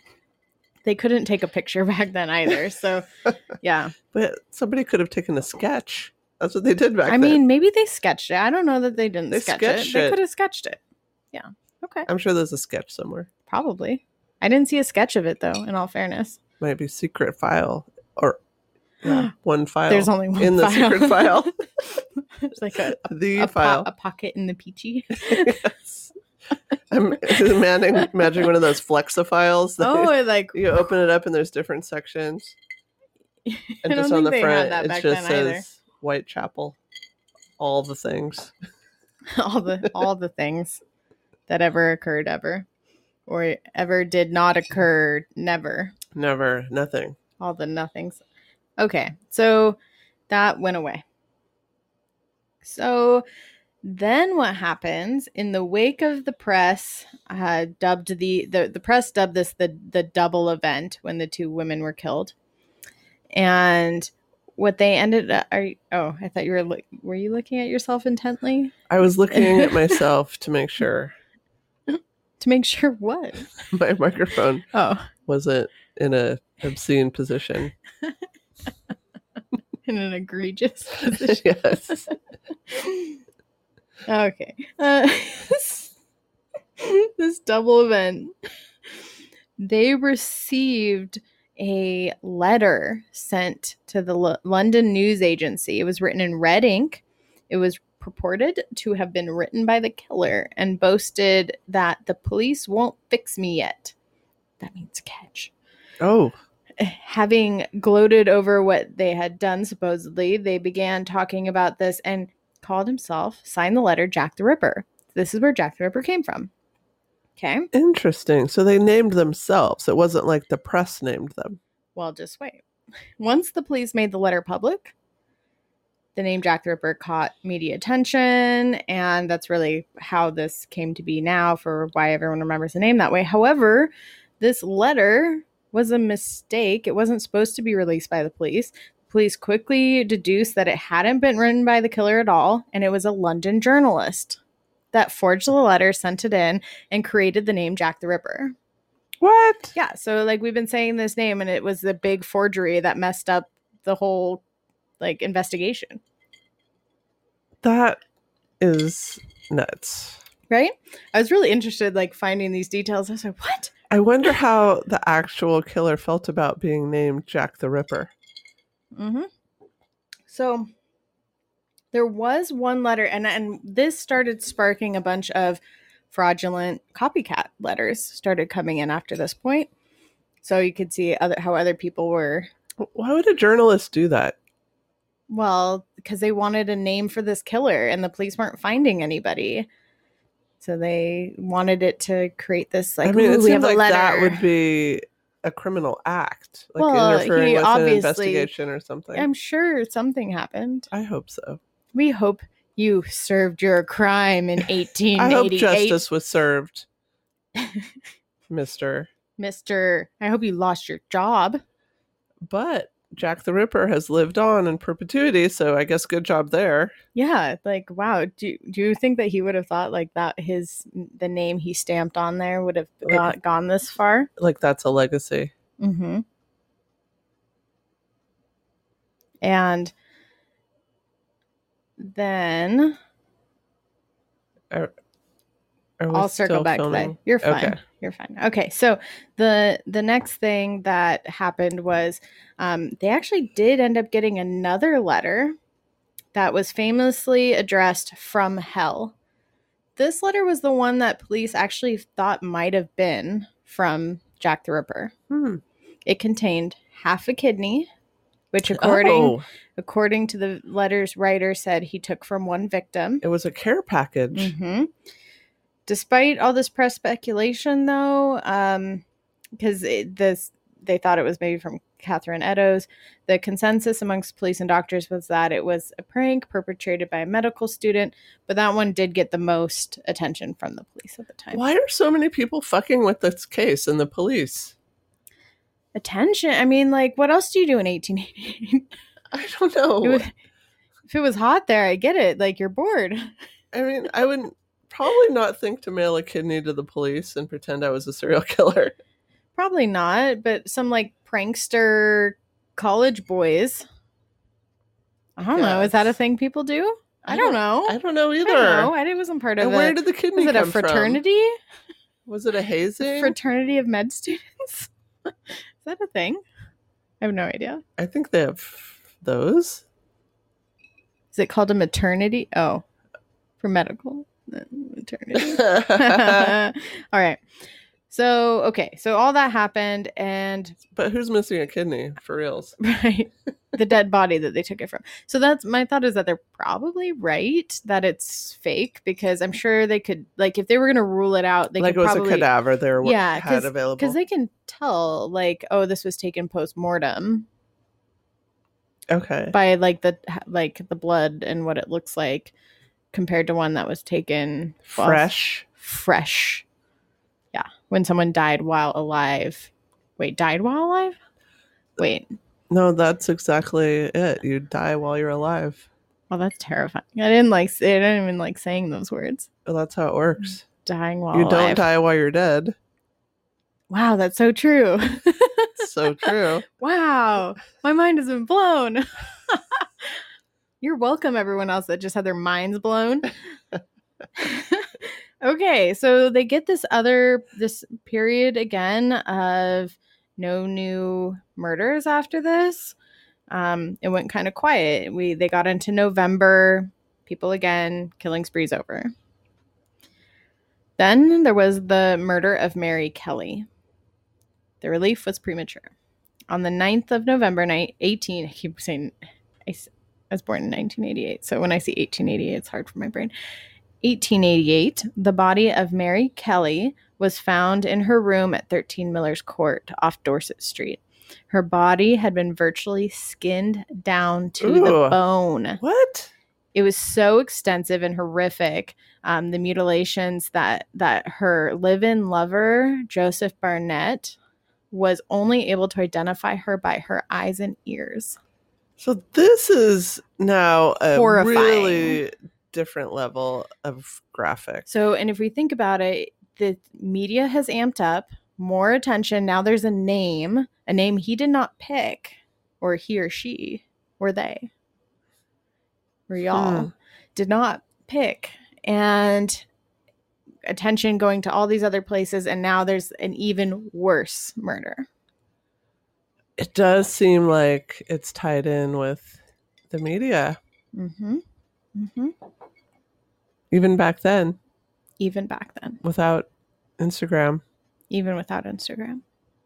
They couldn't take a picture back then either. So, yeah.
But somebody could have taken a sketch. That's what they did back
I
then.
mean, maybe they sketched it. I don't know that they didn't
They
sketch it.
sketched
They
it.
could have sketched it. Yeah. Okay.
I'm sure there's a sketch somewhere.
Probably. I didn't see a sketch of it, though, in all fairness.
Might be secret file or yeah, one file.
There's only one
in the
file.
secret file.
It's like a,
the
a, po-
file.
a pocket in the peachy.
Yes. I'm imagining, imagining one of those Flexophiles. That
Oh, like,
you open it up and there's different sections.
I
And
don't
just
think
on the
they
front,
had that
it
back
just
then
says
either.
Whitechapel. All the things.
all the all the things that ever occurred ever, or ever did not occur. Never.
Never, nothing.
All the nothings. Okay, so that went away. So then what happens in the wake of the press uh, dubbed the, the the press dubbed this the the double event when the two women were killed, and what they ended up are oh I thought you were look were you looking at yourself intently
I was looking at myself to make sure
to make sure what
my microphone
oh
wasn't in a obscene position.
in an egregious position.
Yes.
Okay. Uh, this double event they received a letter sent to the L- London news agency. It was written in red ink. It was purported to have been written by the killer and boasted that the police won't fix me yet. That means catch.
Oh.
Having gloated over what they had done, supposedly, they began talking about this and called himself, signed the letter, Jack the Ripper. This is where Jack the Ripper came from. Okay.
Interesting. So they named themselves. It wasn't like the press named them.
Well, just wait. Once the police made the letter public, the name Jack the Ripper caught media attention, and that's really how this came to be now for why everyone remembers the name that way. However, this letter was a mistake. It wasn't supposed to be released by the police. The police quickly deduced that it hadn't been written by the killer at all, and it was a London journalist that forged the letter, sent it in, and created the name Jack the Ripper.
What?
Yeah, so like we've been saying this name, and it was the big forgery that messed up the whole like investigation.
That is nuts.
Right? I was really interested like finding these details. I was like, what?
I wonder how the actual killer felt about being named Jack the Ripper.
Mm-hmm. So there was one letter, and, and this started sparking a bunch of fraudulent copycat letters started coming in after this point. So you could see other how other people were.
Why would a journalist do that?
Well, because they wanted a name for this killer, and the police weren't finding anybody. So they wanted it to create this, like,
I mean,
ooh,
it
we
seems
have a
like
letter.
that would be a criminal act, like
Well,
interfering
he
with an
obviously-
investigation or something.
I'm sure something happened.
I hope so.
We hope you served your crime in eighteen eighty-eight.
I hope justice was served, Mister
Mister I hope you lost your job.
But Jack the Ripper has lived on in perpetuity, so I guess good job there.
Yeah, like, wow. Do, do you think that he would have thought like that his the name he stamped on there would have got, gone this far?
Like that's a legacy.
Mm-hmm. And then
Are, are we
I'll circle
still
back to
filming?
that. You're fine.
Okay.
You're fine. Okay, so the the next thing that happened was um, they actually did end up getting another letter that was famously addressed from hell. This letter was the one that police actually thought might have been from Jack the Ripper.
Hmm.
It contained half a kidney, which according
Oh,
according to the letter's writer said he took from one victim.
it was a care package.
Mm-hmm. Despite all this press speculation, though, um, because this they thought it was maybe from Catherine Eddowes, the consensus amongst police and doctors was that it was a prank perpetrated by a medical student, but that one did get the most attention from the police at the time.
Why are so many people fucking with this case and the police?
Attention? I mean, like, what else do you do in eighteen eighty-eight?
I don't know.
It was, if it was hot there, I get it. Like, you're bored.
I mean, I would probably not think to mail a kidney to the police and pretend I was a serial killer.
Probably not, but some, like, prankster college boys. I don't know. Is that a
Yes.
thing people do? I, don't know.
I don't know
I
either.
don't know. I wasn't part of
And
it.
where did the kidney
Was it
come
a fraternity?
from? Was it a hazing?
Fraternity of med students? Is that a thing? I have no idea.
I think they have those.
Is it called a maternity? Oh, for medical Uh, maternity. All right. So, okay. So all that happened, and
But who's missing a kidney for reals?
right, the dead body that they took it from. So that's my thought, is that they're probably right that it's fake, because I'm sure they could, like, if they were going to rule it out, they
Like it
could
was
probably,
a cadaver they were
yeah,
had available.
because they can tell, like, oh, this was taken post mortem
Okay.
by like the like the blood and what it looks like compared to one that was taken well,
Fresh.
fresh. Yeah, when someone died while alive. Wait, died while alive? Wait.
No, that's exactly it. You die while you're alive.
Well, that's terrifying. I didn't like. I didn't even like saying those words.
Well, that's how it works.
Dying while
You don't
alive.
die while you're dead.
Wow, that's so true.
So true.
Wow, my mind has been blown. You're welcome, everyone else that just had their minds blown. Okay, so they get this other this period again of no new murders after this. Um, it went kind of quiet. We they got into November. People again, killing sprees over. Then there was the murder of Mary Kelly. The relief was premature. On the ninth of November, eighteen, I keep saying I was born in nineteen eighty-eight, so when I see eighteen eighty-eight, it's hard for my brain. eighteen eighty-eight, the body of Mary Kelly was found in her room at thirteen Miller's Court off Dorset Street. Her body had been virtually skinned down to Ooh, the bone.
What?
It was so extensive and horrific. Um, the mutilations that that her live-in lover, Joseph Barnett, was only able to identify her by her eyes and ears.
So this is now a
Horrifying.
really different level of graphic.
So, and if we think about it, the media has amped up more attention. Now there's a name, a name he did not pick, or he or she, or they, or y'all hmm. did not pick. And attention going to all these other places, and now there's an even worse murder.
It does seem like it's tied in with the media.
Mm-hmm. Mm-hmm.
Even back then.
Even back then.
Without Instagram.
Even without Instagram.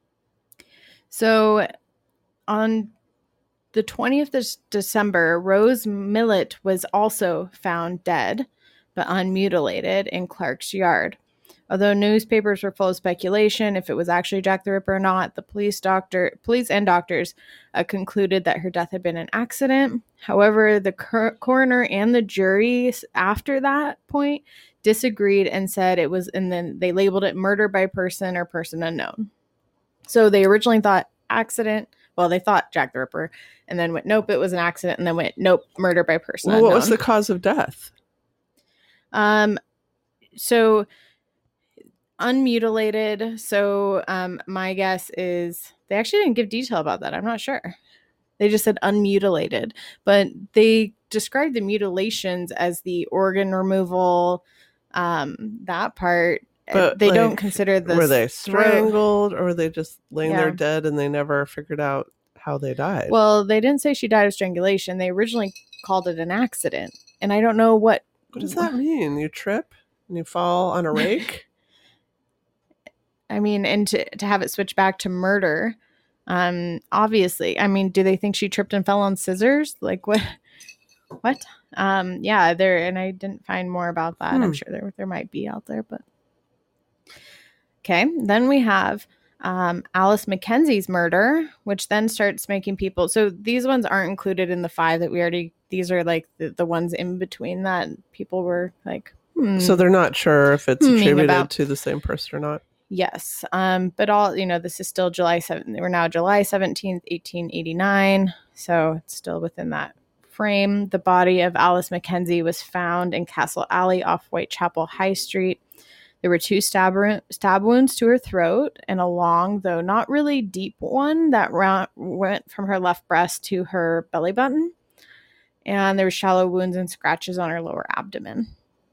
So on the twentieth of December, Rose Millett was also found dead, but unmutilated in Clark's yard. Although newspapers were full of speculation if it was actually Jack the Ripper or not, the police doctor, police and doctors uh, concluded that her death had been an accident. However, the cor- coroner and the jury after that point disagreed and said it was, and then they labeled it murder by person or person unknown. So they originally thought accident. Well, they thought Jack the Ripper, and then went, nope, it was an accident, and then went, nope, murder by person
well,
unknown.
What was the cause of death?
Um, so unmutilated. So um, my guess is they actually didn't give detail about that. I'm not sure. They just said unmutilated, but they described the mutilations as the organ removal, um, that part. But they like, don't consider the
were they strangled throat. Or were they just laying yeah. there dead and they never figured out how they died?
Well, they didn't say she died of strangulation. They originally called it an accident, and I don't know what.
What does that mean? You trip and you fall on a rake?
I mean, and to to have it switch back to murder, um, obviously. I mean, do they think she tripped and fell on scissors? Like what? What? Um, yeah, there. And I didn't find more about that. Hmm. I'm sure there there might be out there, but. Okay, then we have um, Alice McKenzie's murder, which then starts making people. So these ones aren't included in the five that we already. These are like the, the ones in between that people were like. Hmm,
so they're not sure if it's attributed about. to the same person or not.
Yes, um, but all you know, this is still July seventh. We're now July seventeenth, eighteen eighty-nine. So it's still within that frame. The body of Alice McKenzie was found in Castle Alley off Whitechapel High Street. There were two stab, stab wounds to her throat and a long, though not really deep one that ra- went from her left breast to her belly button. And there were shallow wounds and scratches on her lower abdomen.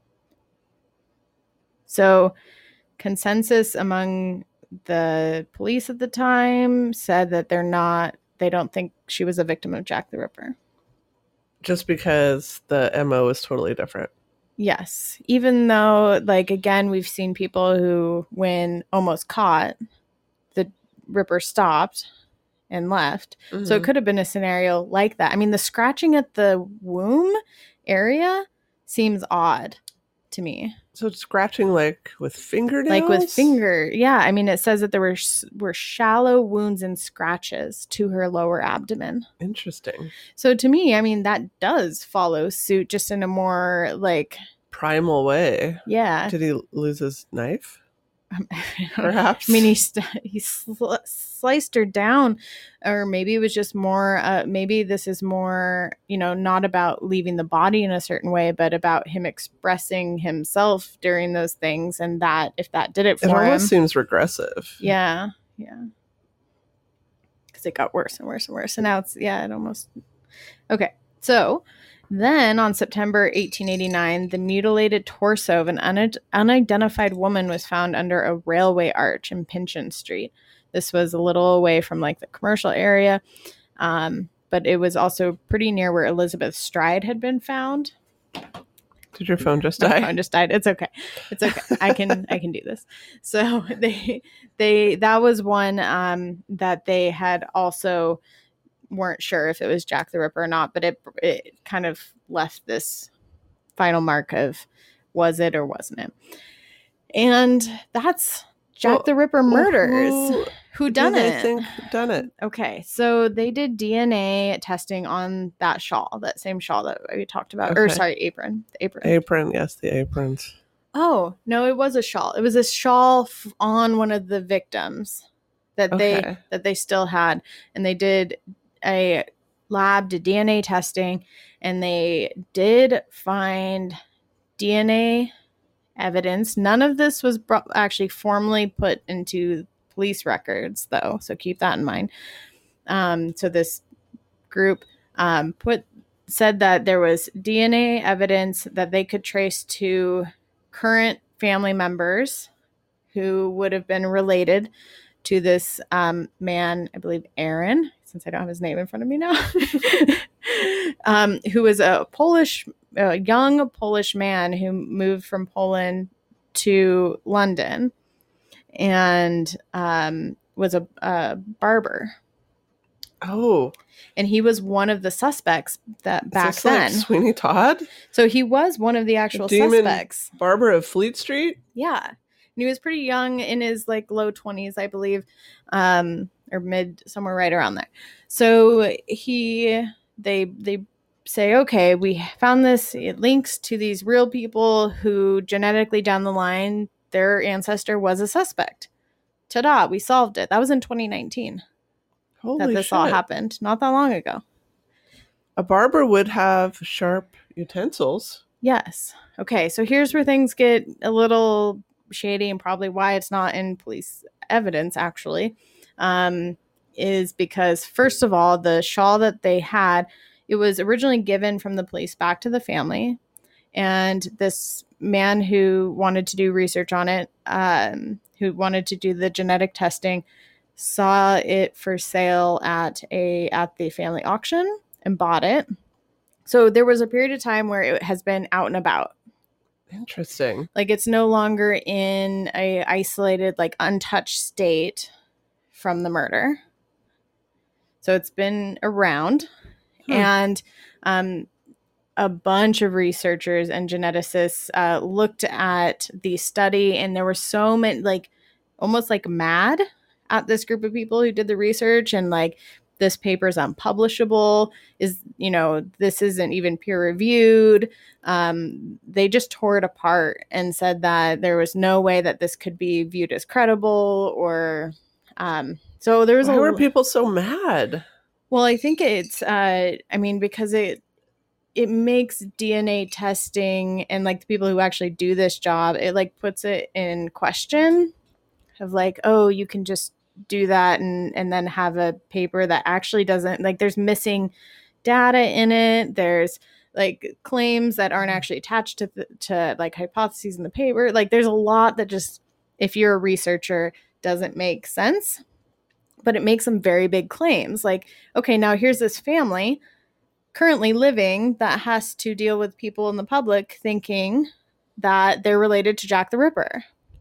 So consensus among the police at the time said that they're not, they don't think she was a victim of Jack the Ripper.
Just because the M O is totally different.
Yes. Even though, like, again, we've seen people who, when almost caught, the Ripper stopped and left. Mm-hmm. So it could have been a scenario like that. I mean, the scratching at the womb area seems odd to me.
So it's scratching like with fingernails?
Like with finger. Yeah. I mean, it says that there were were shallow wounds and scratches to her lower abdomen.
Interesting.
So to me, I mean, that does follow suit just in a more like
primal way.
Yeah.
Did he lose his knife? Perhaps.
I mean, he st- he sl- sliced her down, or maybe it was just more. Uh, maybe this is more, you know, not about leaving the body in a certain way, but about him expressing himself during those things, and that if that did it for
it
him,
it almost seems regressive.
Yeah, yeah, because it got worse and worse and worse, and now it's yeah, it almost okay. So Then on September eighteen eighty-nine, the mutilated torso of an un- unidentified woman was found under a railway arch in Pynchon Street. This was a little away from like the commercial area, um, but it was also pretty near where Elizabeth Stride had been found.
Did your phone just
My
die?
phone just died. It's okay. It's okay. I can I can do this. So they they that was one um, that they had also weren't sure if it was Jack the Ripper or not, but it it kind of left this final mark of was it or wasn't it. And that's Jack
Well,
the Ripper murders.
Who,
Who done
do they
it?
think done it?
Okay, so they did D N A testing on that shawl, that same shawl that we talked about. Or
Okay.
sorry, apron. The apron.
Apron, yes, the aprons.
Oh, no, it was a shawl. It was a shawl f- on one of the victims that
Okay.
they that they still had, and they did a lab did D N A testing, and they did find D N A evidence. None of this was bro- actually formally put into police records, though, so keep that in mind. Um, so this group um, put said that there was D N A evidence that they could trace to current family members who would have been related to this um, man, I believe Aaron, since I don't have his name in front of me now, um, who was a Polish, a young Polish man who moved from Poland to London and um, was a, a barber.
Oh,
And he was one of the suspects that back
is this like
then.
Sweeney Todd,
So he was one of the actual
Demon
suspects.
barber of Fleet Street.
Yeah. And he was pretty young, in his like low twenties, I believe, um, or mid, somewhere right around there. So he, they, they say, okay, we found this. It links to these real people who genetically down the line, their ancestor was a suspect. Ta-da, we solved it. That was in twenty nineteen
Holy
that this
shit.
all happened, not that long ago.
A barber would have sharp utensils.
Yes. Okay, so here's where things get a little shady, and probably why it's not in police evidence, actually, um, is because, first of all, the shawl that they had, it was originally given from the police back to the family. And this man who wanted to do research on it, um, who wanted to do the genetic testing, saw it for sale at a at the family auction and bought it. So there was a period of time where it has been out and about.
Interesting.
Like, it's no longer in a isolated, like, untouched state from the murder. So it's been around.
Hmm.
And um, a bunch of researchers and geneticists uh, looked at the study, and there were so many, like, almost like mad at this group of people who did the research, and like, this paper is unpublishable, is, you know, this isn't even peer reviewed. Um, they just tore it apart and said that there was no way that this could be viewed as credible, or um, so there was
Why
a
were people so mad?
well, I think it's uh, I mean, because it it makes D N A testing and like the people who actually do this job, it like puts it in question of like, oh, you can just do that and and then have a paper that actually doesn't, like, there's missing data in it, there's like claims that aren't actually attached to the, to like hypotheses in the paper, like there's a lot that just, if you're a researcher, doesn't make sense. But it makes some very big claims, like, okay, now here's this family currently living that has to deal with people in the public thinking that they're related to Jack the Ripper,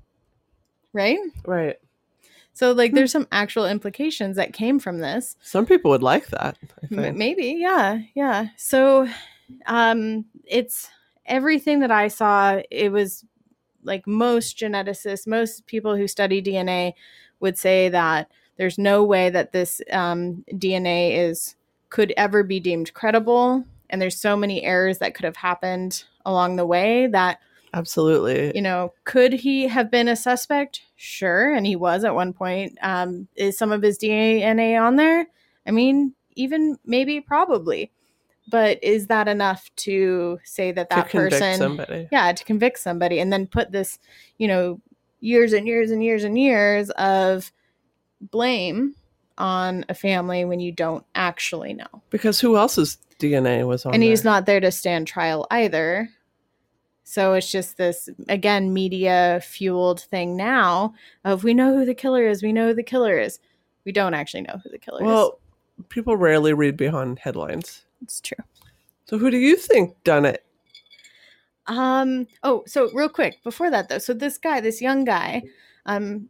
right?
Right.
So, like, there's some actual implications that came from this.
Some people would like that, I think.
M- maybe, yeah, yeah. So, um, it's everything that I saw. It was like most geneticists, most people who study D N A would say that there's no way that this um, D N A is could ever be deemed credible, and there's so many errors that could have happened along the way that.
Absolutely.
You know, could he have been a suspect? Sure. And he was at one point. Um, is some of his D N A on there? I mean, even maybe, probably. But is that enough to say that that
to convict
person,
somebody.
yeah, to convict somebody, and then put this, you know, years and years and years and years of blame on a family when you don't actually know?
Because who else is D N A was on
and
there.
he's not there to stand trial either. So it's just this, again, media fueled thing now of we know who the killer is. We know who the killer is. We don't actually know who the killer is.
Well, people rarely read behind headlines.
It's true.
So who do you think done it?
Um. Oh, so real quick before that though. So this guy, this young guy, um,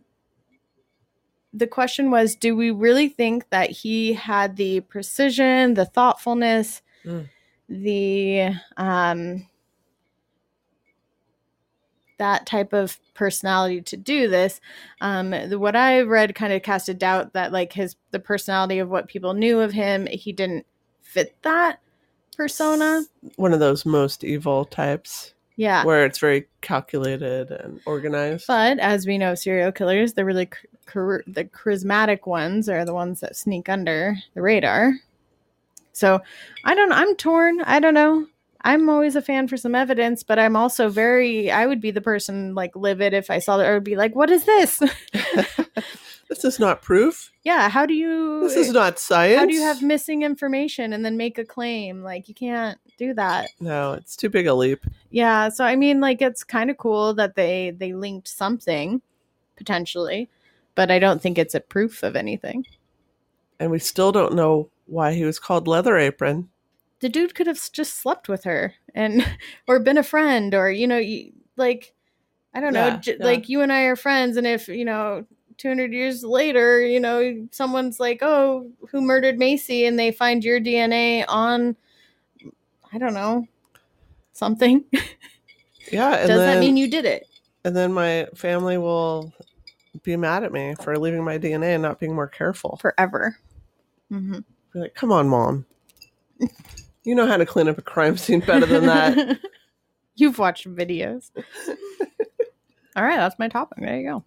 the question was, do we really think that he had the precision, the thoughtfulness,
Mm.
the um, that type of personality to do this? Um, the, what I read kind of casted doubt that like his the personality of what people knew of him, he didn't fit that persona.
One of those most evil types.
Yeah.
Where it's very calculated and organized.
But as we know, serial killers, the really char- the charismatic ones are the ones that sneak under the radar. So I don't know. I'm torn. I don't know. I'm always a fan for some evidence, but I'm also very, I would be the person like livid if I saw that, or would be like, what is this?
This is not proof.
Yeah. How do you,
This is not science.
how do you have missing information and then make a claim? Like you can't do that.
No, it's too big a leap.
Yeah. So, I mean, like, it's kind of cool that they, they linked something potentially, but I don't think it's a proof of anything.
And we still don't know why he was called Leather Apron.
The dude could have just slept with her and, or been a friend, or, you know, you, like, I don't know,
Yeah,
j-
yeah.
like you and I are friends. And if, you know, two hundred years later, you know, someone's like, oh, who murdered Macy? And they find your D N A on, I don't know, something.
Yeah. And
Does
then,
that mean you did it?
And then my family will be mad at me for leaving my D N A and not being more careful.
Forever. Mm-hmm.
Be like, come on, Mom. You know how to clean up a crime scene better than that.
You've watched videos. All right, that's my topic. There you go.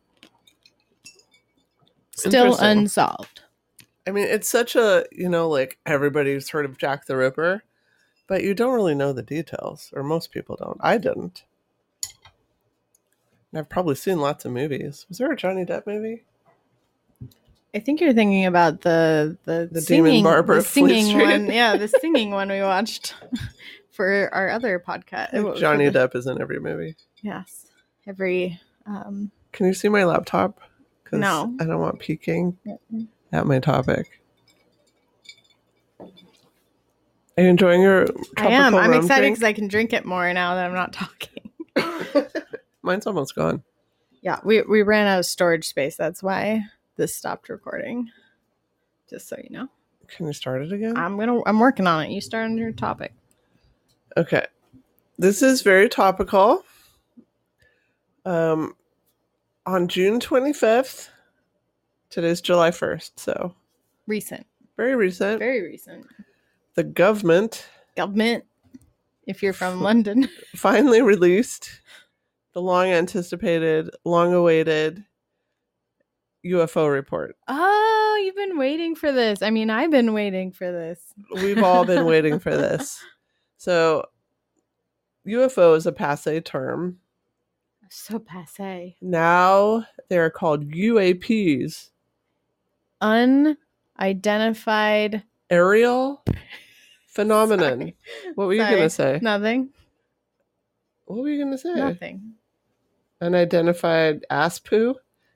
Still
Interesting.
unsolved.
I mean, it's such a, you know, like everybody's heard of Jack the Ripper, but you don't really know the details, or most people don't. I didn't. And I've probably seen lots of movies. Was there a Johnny Depp movie?
I think you're thinking about the the,
The
singing,
Demon Barber
the
of Fleet
singing
Street.
one. Yeah, the singing one we watched for our other podcast.
Like Johnny Depp is in every movie.
Yes, every. Um,
Can you see my laptop? 'Cause
No.
I don't want peeking
Mm-mm.
at my topic. Are you enjoying your tropical
I am. I'm
rum
excited
drink?
because I can drink it more now that I'm not talking.
Mine's almost gone.
Yeah, we we ran out of storage space. That's why this stopped recording. Just so you know.
Can you start it again?
I'm gonna. I'm working on it. You start on your topic.
Okay. This is very topical. Um, on June twenty-fifth, today's July first, so
Recent.
very recent,
Very recent.
the government
Government. If you're from London.
finally released the long-anticipated, long-awaited U F O report.
Oh, you've been waiting for this. I mean, I've been waiting for this.
We've all been waiting for this. So, U F O is a passé term.
So passe.
Now they're called U A Ps.
Unidentified.
Aerial phenomenon.
Sorry.
What were you
Sorry.
going to say?
Nothing.
What were you going to say?
Nothing.
Unidentified ass poo?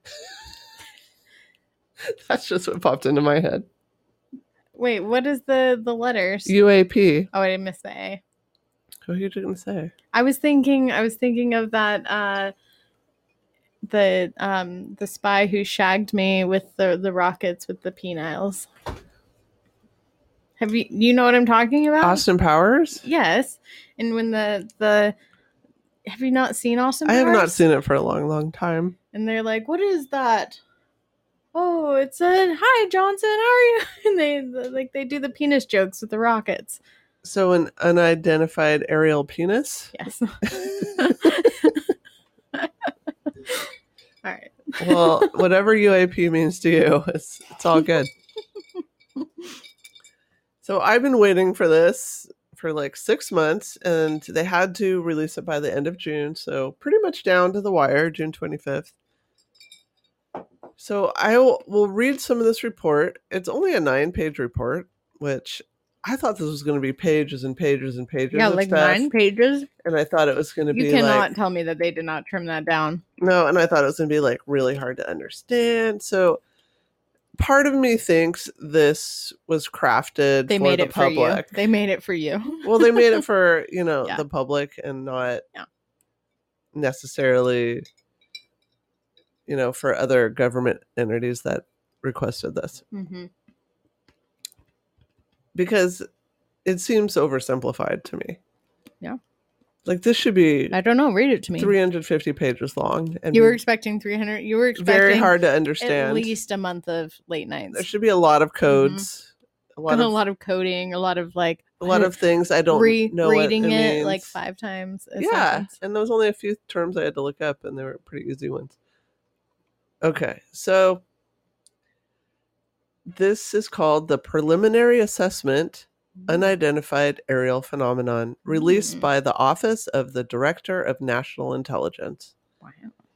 That's just what popped into my head.
Wait, what is the the letters?
U A P.
Oh, I didn't miss the A.
What are you going to say?
I was thinking. I was thinking of that. Uh, the um the spy who shagged me with the the rockets with the peniles. Have you you know what I'm talking about?
Austin Powers?
Yes. And when the the have you not seen Austin
I have not
Powers?
seen it for a long, long time.
And they're like, "What is that?" Oh, it said, "Hi, Johnson. How are you?" And they the, like they do the penis jokes with the rockets.
So an unidentified aerial penis?
Yes. All right.
Well, whatever U A P means to you, it's, it's all good. So I've been waiting for this for like six months, and they had to release it by the end of June. So pretty much down to the wire, June twenty-fifth. So I will, will read some of this report. It's only a nine-page report, which I thought this was going to be pages and pages and pages.
Yeah,
of
like
stuff,
nine pages.
And I thought it was going to
You
be
cannot
like,
tell me that they did not trim that down.
No, and I thought it was going to be like really hard to understand. So part of me thinks this was crafted
They
for
made
the
it for you.
public.
They made it for you.
Well, they made it for, you know,
Yeah.
the public and not
Yeah.
necessarily, you know, for other government entities that requested this.
Mm-hmm.
Because it seems oversimplified to me.
Yeah.
Like this should be
I don't know. Read it to me.
three hundred fifty pages long. And
You were
be
expecting three hundred. You were expecting
very hard to understand.
at least a month of late nights.
There should be a lot of codes,
Mm-hmm.
a lot
and
of
a lot of coding, a lot of like
a lot of things I don't
re-
know
reading
what it,
it
means.
like five times. A
Yeah,
sentence.
and there was only a few terms I had to look up, and they were pretty easy ones. Okay, so this is called the Preliminary Assessment Unidentified Aerial Phenomenon, released
Mm.
by the Office of the Director of National Intelligence.
Wow.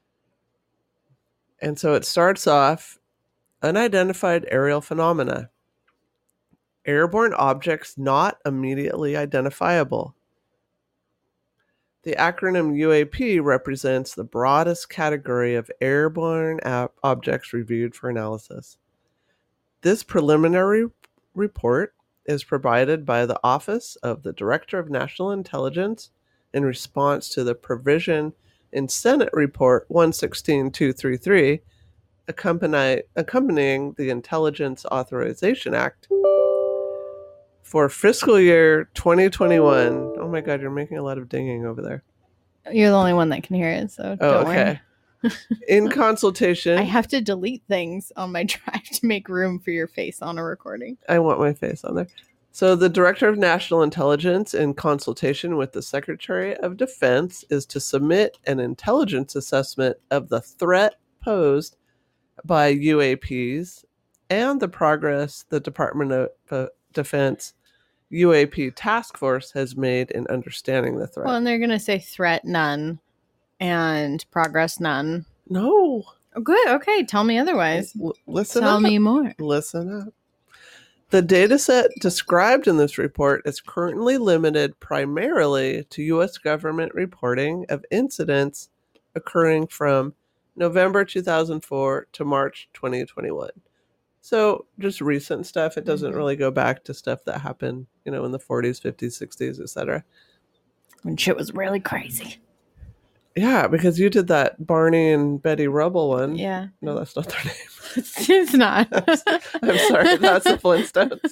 And so it starts off, unidentified aerial phenomena. Airborne objects not immediately identifiable. The acronym U A P represents the broadest category of airborne ab- objects reviewed for analysis. This preliminary report is provided by the Office of the Director of National Intelligence in response to the provision in Senate Report one sixteen two thirty-three accompany, accompanying the Intelligence Authorization Act for fiscal year twenty twenty-one. Oh my God, you're making a lot of dinging over there.
You're the only one that can hear it, so
Oh,
don't
okay.
worry.
In consultation,
I have to delete things on my drive to make room for your face on a recording.
I want my face on there. So the Director of National Intelligence, in consultation with the Secretary of Defense, is to submit an intelligence assessment of the threat posed by U A Ps and the progress the Department of uh, Defense U A P task force has made in understanding the threat.
Well, and they're going to say threat none and progress none.
No.
Oh, good. Okay. Tell me otherwise.
L- listen
Tell
up.
me more.
Listen up. The dataset described in this report is currently limited primarily to U S government reporting of incidents occurring from November two thousand four to March twenty twenty-one. So just recent stuff. It doesn't
Mhm.
really go back to stuff that happened, you know, in the forties, fifties, sixties, et cetera.
When shit was really crazy.
Yeah, because you did that Barney and Betty Rubble one.
Yeah.
No, that's not their name.
It's, it's not.
I'm sorry, that's the Flintstones.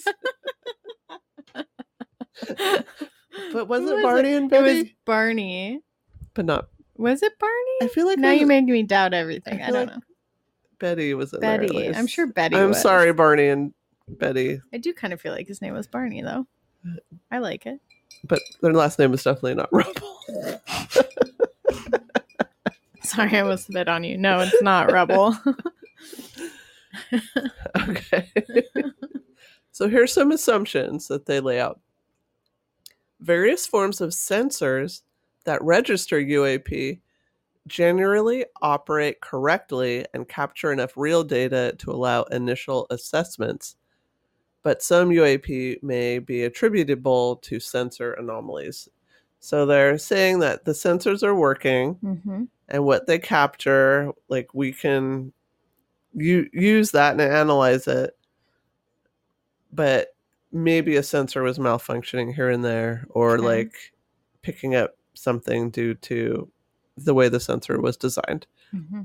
But was
Who
it
was
Barney
it?
and Betty?
It was Barney.
But not.
Was it Barney?
I feel like
now
it was-
you're making me doubt everything.
I
I,
feel
don't
like
know.
Betty was in there at
Betty.
least.
I'm sure Betty
I'm
was.
sorry, Barney and Betty,
I do kind of feel like his name was Barney, though. I like it.
but their last name is definitely not Rubble.
Sorry, I was spit on you. No, it's not Rebel.
Okay. So here's some assumptions that they lay out. Various forms of sensors that register U A P generally operate correctly and capture enough real data to allow initial assessments, but some U A P may be attributable to sensor anomalies. So they're saying that the sensors are working
Mm-hmm.
and what they capture, like we can u- use that and analyze it, but maybe a sensor was malfunctioning here and there, or
Okay.
like picking up something due to the way the sensor was designed.
Mm-hmm.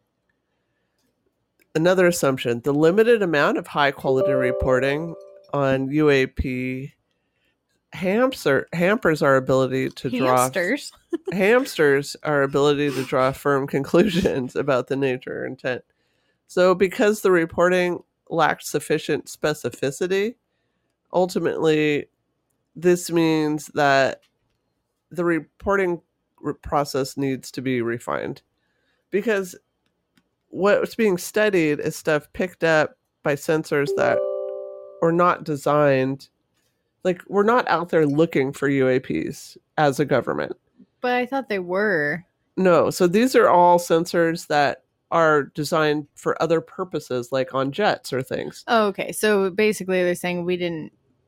Another assumption, the limited amount of high quality reporting on U A P hamster, hampers our ability to
Hamsters.
draw hamsters our ability to draw firm conclusions about the nature or intent. So because the reporting lacked sufficient specificity, ultimately this means that the reporting re- process needs to be refined, because what's being studied is stuff picked up by sensors that are not designed, like we're not out there looking for U A Ps as a government.
But I thought they were.
No, so these are all sensors that are designed for other purposes, like on jets or things.
Oh, okay. So basically, they're saying we didn't.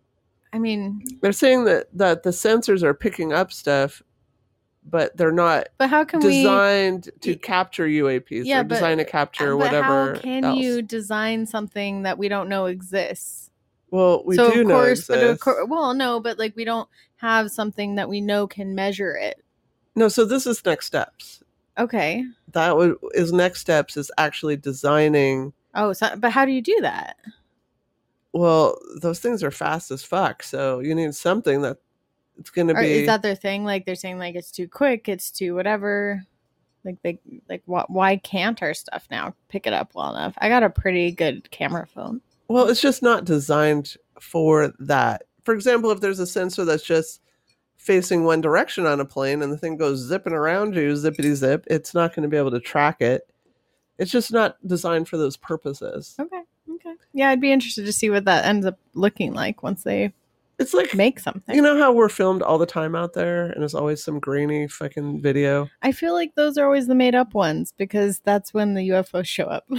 I mean,
they're saying that, that the sensors are picking up stuff, but they're not
but how can
designed
we,
to capture U A Ps.
yeah,
They're designed
but,
to capture
but
whatever
how can
else.
you design something that we don't know exists?
Well, we
so
do
of
know
course,
exists.
but of course, well, no, but like we don't have something that we know can measure it.
No, so this is next steps.
Okay.
That would is next steps is actually designing.
Oh, so, but how do you do that?
Well, those things are fast as fuck, so you need something that it's going to
Or
be.
is that their thing? Like they're saying, like it's too quick, it's too whatever. Like they like what? Why can't our stuff now pick it up well enough? I got a pretty good camera phone.
Well, it's just not designed for that. For example, if there's a sensor that's just facing one direction on a plane and the thing goes zipping around you, zippity zip, it's not going to be able to track it. It's just not designed for those purposes.
Okay. Okay. Yeah, I'd be interested to see what that ends up looking like once they
it's like
make something.
You know how we're filmed all the time out there and there's always some grainy fucking video?
I feel like those are always the made up ones because that's when the U F Os show up.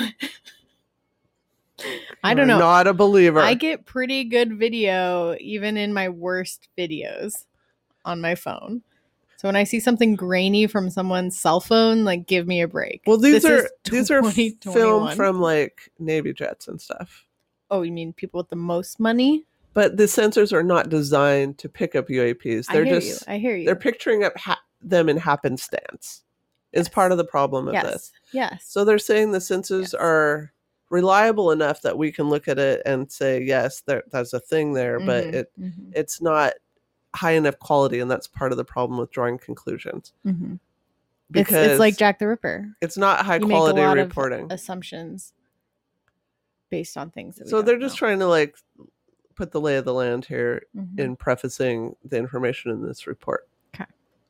I don't know.
Not a believer.
I get pretty good video even in my worst videos on my phone. So when I see something grainy from someone's cell phone, like give me a break.
Well, these
this
are these are filmed from like Navy jets and stuff.
Oh, you mean people with the most money?
But the sensors are not designed to pick up U A Ps. They're
I hear
just
you. I hear you.
They're picturing up ha- them in happenstance. Is yes. part of the problem of
yes.
this.
Yes.
So they're saying the sensors yes. are reliable enough that we can look at it and say, yes, there, there's a thing there, mm-hmm. but it mm-hmm. it's not high enough quality, and that's part of the problem with drawing conclusions.
Mm-hmm. Because it's, it's like Jack the Ripper.
It's not high
you
quality
make a lot
reporting.
Of assumptions based on things. That we
so they're just
know.
trying to like put the lay of the land here
mm-hmm.
in prefacing the information in this report.
Okay.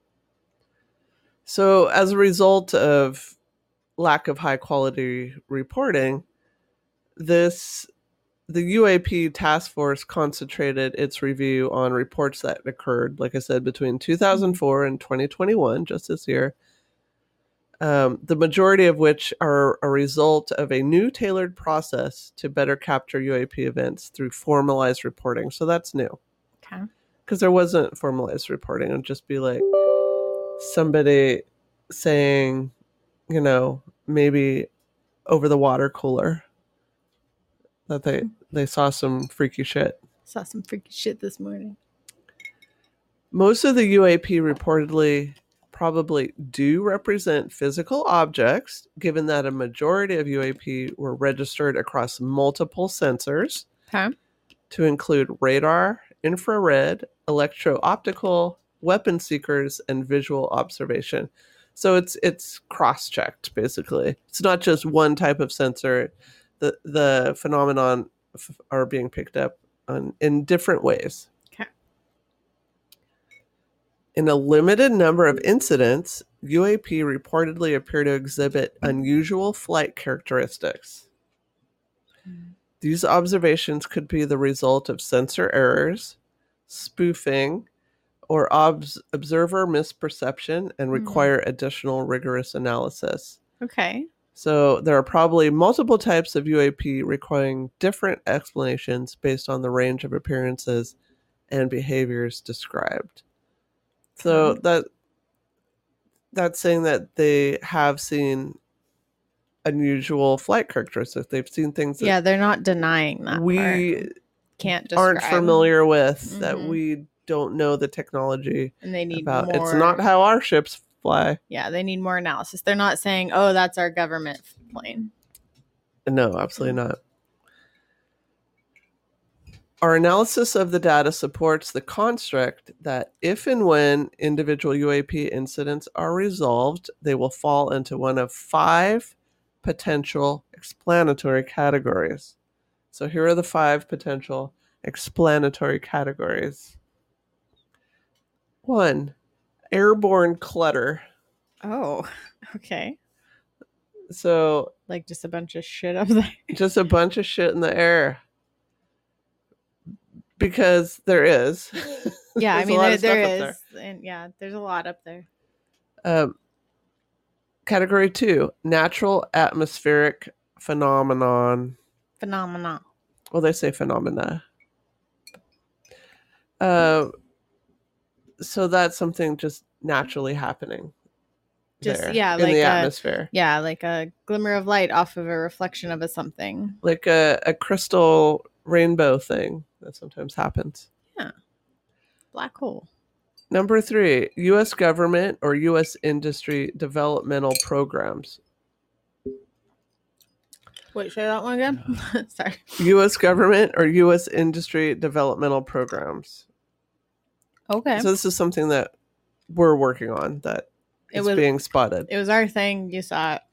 So as a result of lack of high quality reporting, this the U A P task force concentrated its review on reports that occurred, like I said, between two thousand four and twenty twenty-one, just this year. Um, the majority of which are a result of a new tailored process to better capture U A P events through formalized reporting. So that's new.
Okay.
Because there wasn't formalized reporting. It would just be like somebody saying, you know, maybe over the water cooler that they, they saw some freaky shit.
Saw some freaky shit this morning.
Most of the U A P reportedly probably do represent physical objects, given that a majority of U A P were registered across multiple sensors
okay.
to include radar, infrared, electro-optical, weapon seekers, and visual observation. So it's it's cross-checked, basically. It's not just one type of sensor. The, the phenomenon f- are being picked up on, in different ways. In a limited number of incidents, U A P reportedly appear to exhibit unusual flight characteristics. Mm. These observations could be the result of sensor errors, spoofing, or obs- observer misperception and require mm. additional rigorous analysis.
Okay.
So there are probably multiple types of U A P requiring different explanations based on the range of appearances and behaviors described. So that that's saying that they have seen unusual flight characteristics. They've seen things that
yeah, they're not denying that
we
part. Can't describe.
Aren't familiar with,
mm-hmm.
that we don't know the technology
and they need
about.
More...
It's not how our ships fly.
Yeah, they need more analysis. They're not saying, oh, that's our government plane.
No, absolutely mm-hmm. not. Our analysis of the data supports the construct that if and when individual U A P incidents are resolved, they will fall into one of five potential explanatory categories. So here are the five potential explanatory categories. One, airborne clutter.
Oh, okay.
So,
like just a bunch of shit up there.
Just a bunch of shit in the air. Because there is.
Yeah, I mean, there, there is. There. And yeah, there's a lot up there.
Um, category two, natural atmospheric phenomenon.
Phenomena.
Well, they say phenomena. Uh, so that's something just naturally happening.
Just
there
yeah,
in
like
the
a,
atmosphere.
Yeah, like a glimmer of light off of a reflection of a something.
Like a, a crystal rainbow thing that sometimes happens.
Yeah. Black hole.
Number three, U S government or U S industry developmental programs.
Wait, say that one again? Sorry.
U S government or U S industry developmental programs.
Okay.
So this is something that we're working on that
It
is
was
being spotted.
It was our thing. You saw it.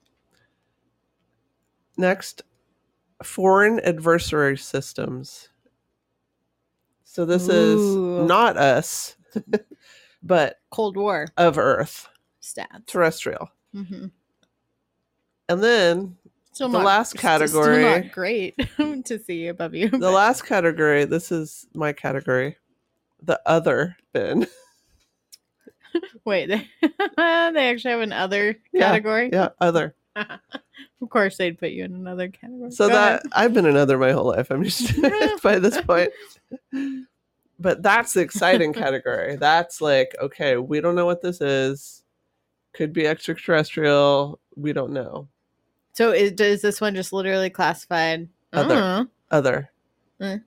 Next, foreign adversary systems. So this
Ooh.
is not us, but
Cold War
of Earth,
stats.
terrestrial.
Mm-hmm.
And then
Still
the
not,
last category.
Still not great to see above you.
The
but.
last category, this is my category, the other bin.
Wait, they, they actually have an other
Yeah,
category?
Yeah, other.
Of course they'd put you in another category.
So
Go
that
ahead.
I've been another my whole life. I'm used to it by this point. But that's the exciting category. That's like, okay, we don't know what this is. Could be extraterrestrial. We don't know.
So is, is this one just literally classified?
Other.
Uh-huh.
Other.
Mm.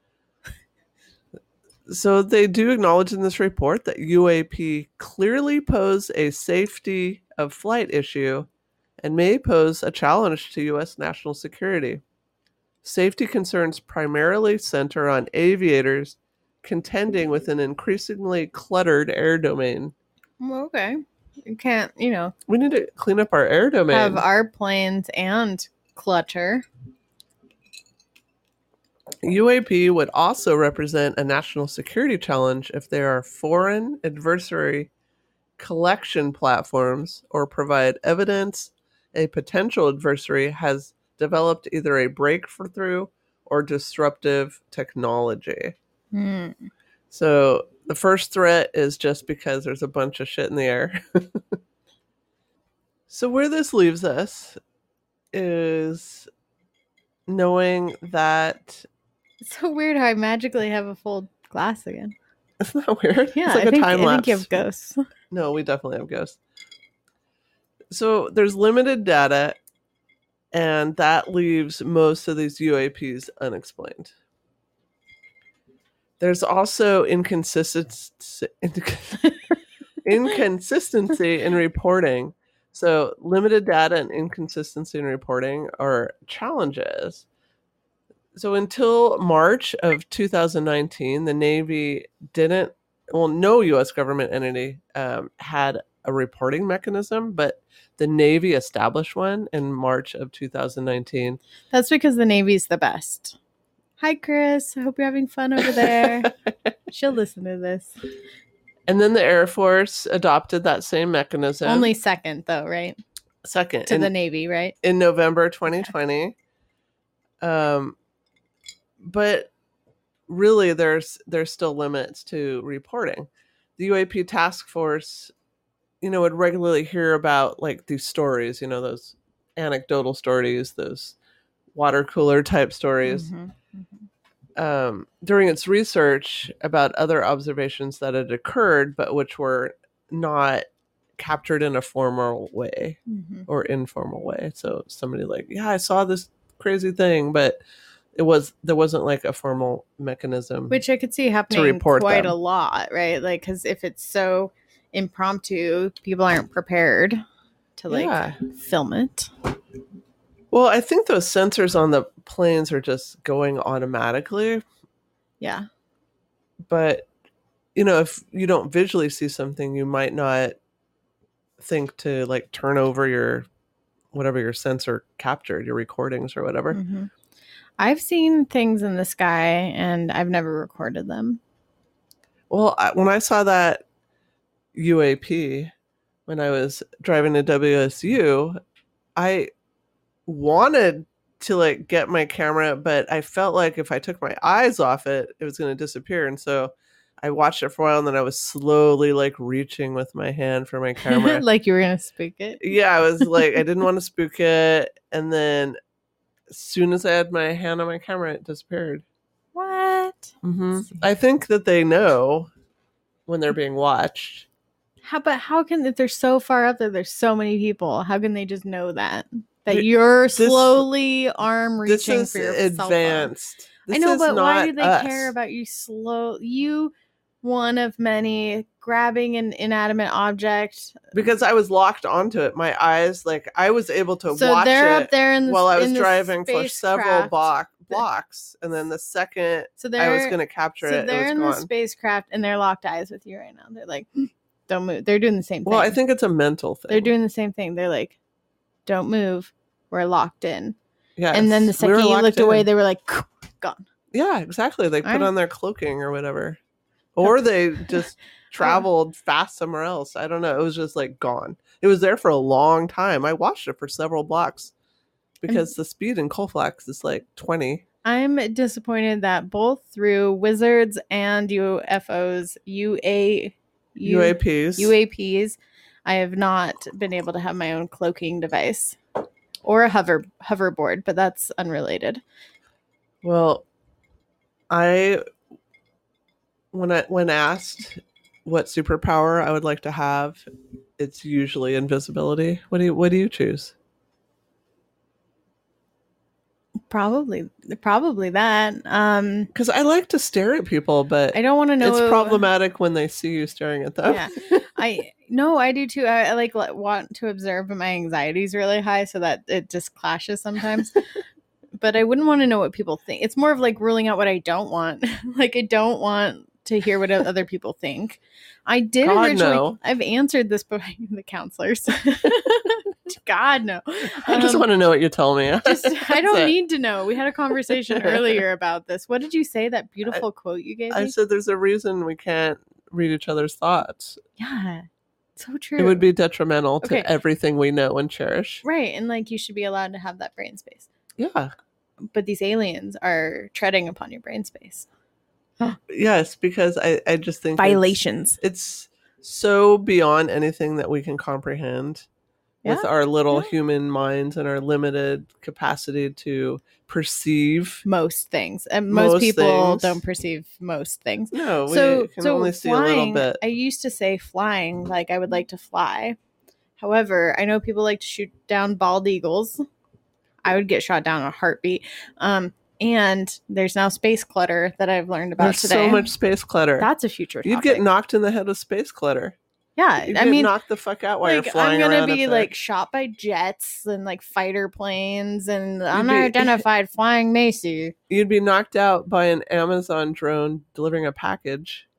So they do acknowledge in this report that U A P clearly pose a safety of flight issue and may pose a challenge to U S national security. Safety concerns primarily center on aviators contending with an increasingly cluttered air domain.
Well, okay. You can't, you know.
We need to clean up our air domain.
Have our planes and clutter.
U A P would also represent a national security challenge if there are foreign adversary collection platforms or provide evidence a potential adversary has developed either a breakthrough or disruptive technology.
Hmm.
So the first threat is just because there's a bunch of shit in the air. So where this leaves us is knowing that...
It's so weird how I magically have a full glass again.
Isn't that weird?
Yeah,
it's like
I,
a
think,
time
I
lapse.
think you have ghosts.
No, we definitely have ghosts. So there's limited data, and that leaves most of these U A Ps unexplained. There's also inconsistency, inconsistency in reporting. So limited data and inconsistency in reporting are challenges. So until March of two thousand nineteen, the Navy didn't, well, no U S government entity um, had a reporting mechanism, but the Navy established one in March of two thousand nineteen.
That's because the Navy's the best. Hi, Chris. I hope you're having fun over there. She'll listen to this.
And then the Air Force adopted that same mechanism.
Only second, though, right?
Second.
To
in,
the Navy, right?
In November twenty twenty. Okay. Um, but really, there's there's still limits to reporting. The U A P task force, you know, would regularly hear about like these stories, you know, those anecdotal stories, those water cooler type stories.
Mm-hmm. Mm-hmm.
Um, during its research about other observations that had occurred, but which were not captured in a formal way mm-hmm. or informal way. So somebody like, yeah, I saw this crazy thing, but it was there wasn't like a formal mechanism,
which I could see happening quite them. a lot, right? Like, because if it's so impromptu, people aren't prepared to like yeah. film it.
Well, I think those sensors on the planes are just going automatically.
Yeah.
But, you know, if you don't visually see something, you might not think to like turn over your, whatever your sensor captured, your recordings or whatever.
Mm-hmm. I've seen things in the sky and I've never recorded them.
Well, I, when I saw that U A P, when I was driving to W S U, I wanted to like get my camera, but I felt like if I took my eyes off it, it was going to disappear. And so I watched it for a while, and then I was slowly like reaching with my hand for my camera.
Like you were going to spook it?
Yeah, I was like, I didn't want to spook it. And then as soon as I had my hand on my camera, it disappeared.
What? What?
Mm-hmm. I think that they know when they're being watched.
How but how can if they're so far up there, there's so many people? How can they just know that that you're this, slowly arm reaching
this is
for your
advanced.
Cell phone?
This
I know,
is
but why do they
us.
care about you slow? You one of many grabbing an inanimate object
because I was locked onto it. My eyes, like I was able to
so
watch
they're
it
up there in the,
while I was
in
driving for several
bo-
blocks, and then the second
so
I was going to capture
so
it,
they're
it was
in
gone.
the spacecraft and they're locked eyes with you right now. They're like, don't move. They're doing the same thing.
Well, I think it's a mental thing.
They're doing the same thing. They're like, don't move. We're locked in.
Yeah.
And then the second we you looked in. away, they were like, gone.
Yeah, exactly. They All put right. on their cloaking or whatever. Or they just traveled oh. fast somewhere else. I don't know. It was just like gone. It was there for a long time. I watched it for several blocks because I'm, the speed in Colfax is like twenty.
I'm disappointed that both through Wizards and U F Os, U A,
U A Ps,
U A Ps, I have not been able to have my own cloaking device or a hover hoverboard, but that's unrelated.
Well, I when I when asked what superpower I would like to have, it's usually invisibility. What do you what do you choose?
Probably, probably that. Um,
because I like to stare at people, but
I don't want to know.
It's problematic when they see you staring at them.
Yeah, I no, I do too. I, I like want to observe, but my anxiety is really high, so that it just clashes sometimes. But I wouldn't want to know what people think. It's more of like ruling out what I don't want. Like I don't want to hear what other people think. I did
God,
originally.
No.
I've answered this before the counselors. God, no.
I just um, want to know what you tell me.
just, I don't need to know. We had a conversation earlier about this. What did you say? That beautiful
I,
quote you gave
I
me?
said there's a reason we can't read each other's thoughts.
Yeah. So true.
It would be detrimental to
okay.
everything we know and cherish.
Right. And like you should be allowed to have that brain space.
Yeah.
But these aliens are treading upon your brain space.
Yes, because I, I just think
violations.
It's, it's so beyond anything that we can comprehend yeah. with our little yeah. human minds and our limited capacity to perceive
most things. And most, most people
things.
don't perceive most things.
No, we
so,
can
so
only see
flying,
a little bit.
I used to say flying, like I would like to fly. However, I know people like to shoot down bald eagles. I would get shot down in a heartbeat. Um, and there's now space clutter that I've learned about
there's
today.
So much space clutter.
That's a future topic.
You'd get knocked in the head with space clutter.
Yeah,
You'd
I
get
mean,
knocked the fuck out while
like,
you're flying
I'm gonna
around
be like shot by jets and like fighter planes and
You'd
unidentified be, flying Macy.
You'd be knocked out by an Amazon drone delivering a package.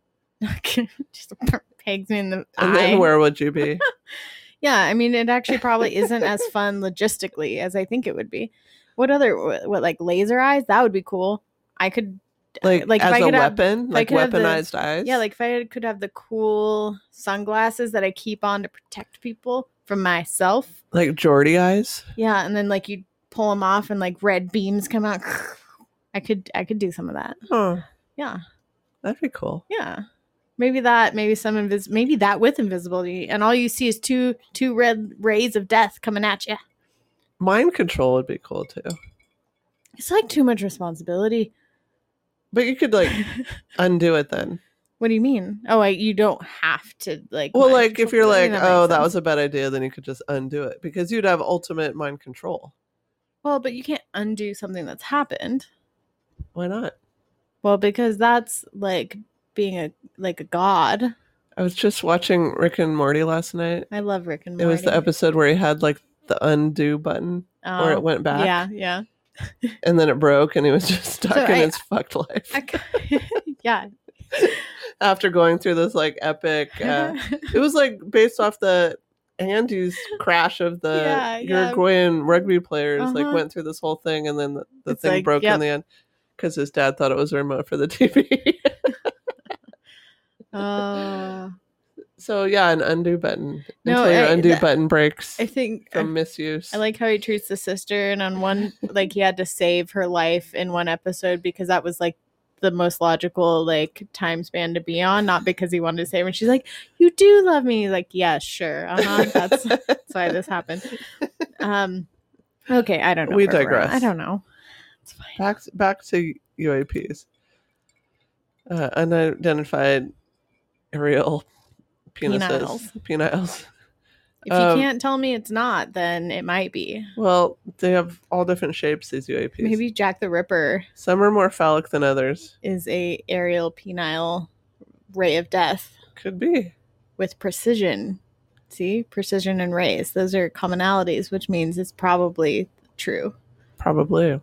Just pegs me in the
and
eye.
And then where would you be?
Yeah, I mean, it actually probably isn't as fun logistically as I think it would be. What other, what, what like laser eyes? That would be cool. I could,
like,
like
as
if I
a
could
weapon,
have,
like weaponized
the,
eyes.
Yeah, like if I could have the cool sunglasses that I keep on to protect people from myself.
Like Geordie eyes.
Yeah, and then like you pull them off and like red beams come out. I could, I could do some of that.
Huh.
Yeah,
that'd be cool.
Yeah. Maybe that, maybe some invis, maybe that with invisibility, and all you see is two two red rays of death coming at you.
Mind control would be cool too.
It's like too much responsibility.
But you could like undo it then.
What do you mean? Oh, like you don't have to like.
Well, like control. If you're like, that oh, that was a bad idea, then you could just undo it because you'd have ultimate mind control.
Well, but you can't undo something that's happened.
Why not?
Well, because that's like being a like a god.
I was just watching Rick and Morty last night.
I love Rick and Morty.
It was the episode where he had like the undo button oh, where it went back.
Yeah, yeah.
And then it broke and he was just stuck
so
in
I,
his fucked life.
I, yeah.
After going through this like epic, uh, it was like based off the Andes crash of the
yeah,
Uruguayan
yeah.
rugby players.
Uh-huh.
Like went through this whole thing and then the, the thing
like,
broke
yep.
in the end because his dad thought it was a remote for the T V.
uh,
so yeah, an undo button
no,
until your
I,
undo
that,
button breaks.
I think
from
I,
misuse.
I like how he treats the sister, and on one like he had to save her life in one episode because that was like the most logical like time span to be on, not because he wanted to save her. And she's like, "You do love me." He's like, yeah, sure. Uh-huh. That's that's why this happened. Um, okay, I don't know.
We digress.
I don't know. It's fine.
Back back to U A Ps. uh, unidentified aerial penises,
Peniles.
peniles.
If
Um,
you can't tell me it's not, then it might be.
Well, they have all different shapes, these U A Ps.
Maybe Jack the Ripper
Some are more phallic than others.
is a aerial penile ray of death
Could be.
with precision. See? Precision and rays. Those are commonalities, which means it's probably true.
Probably.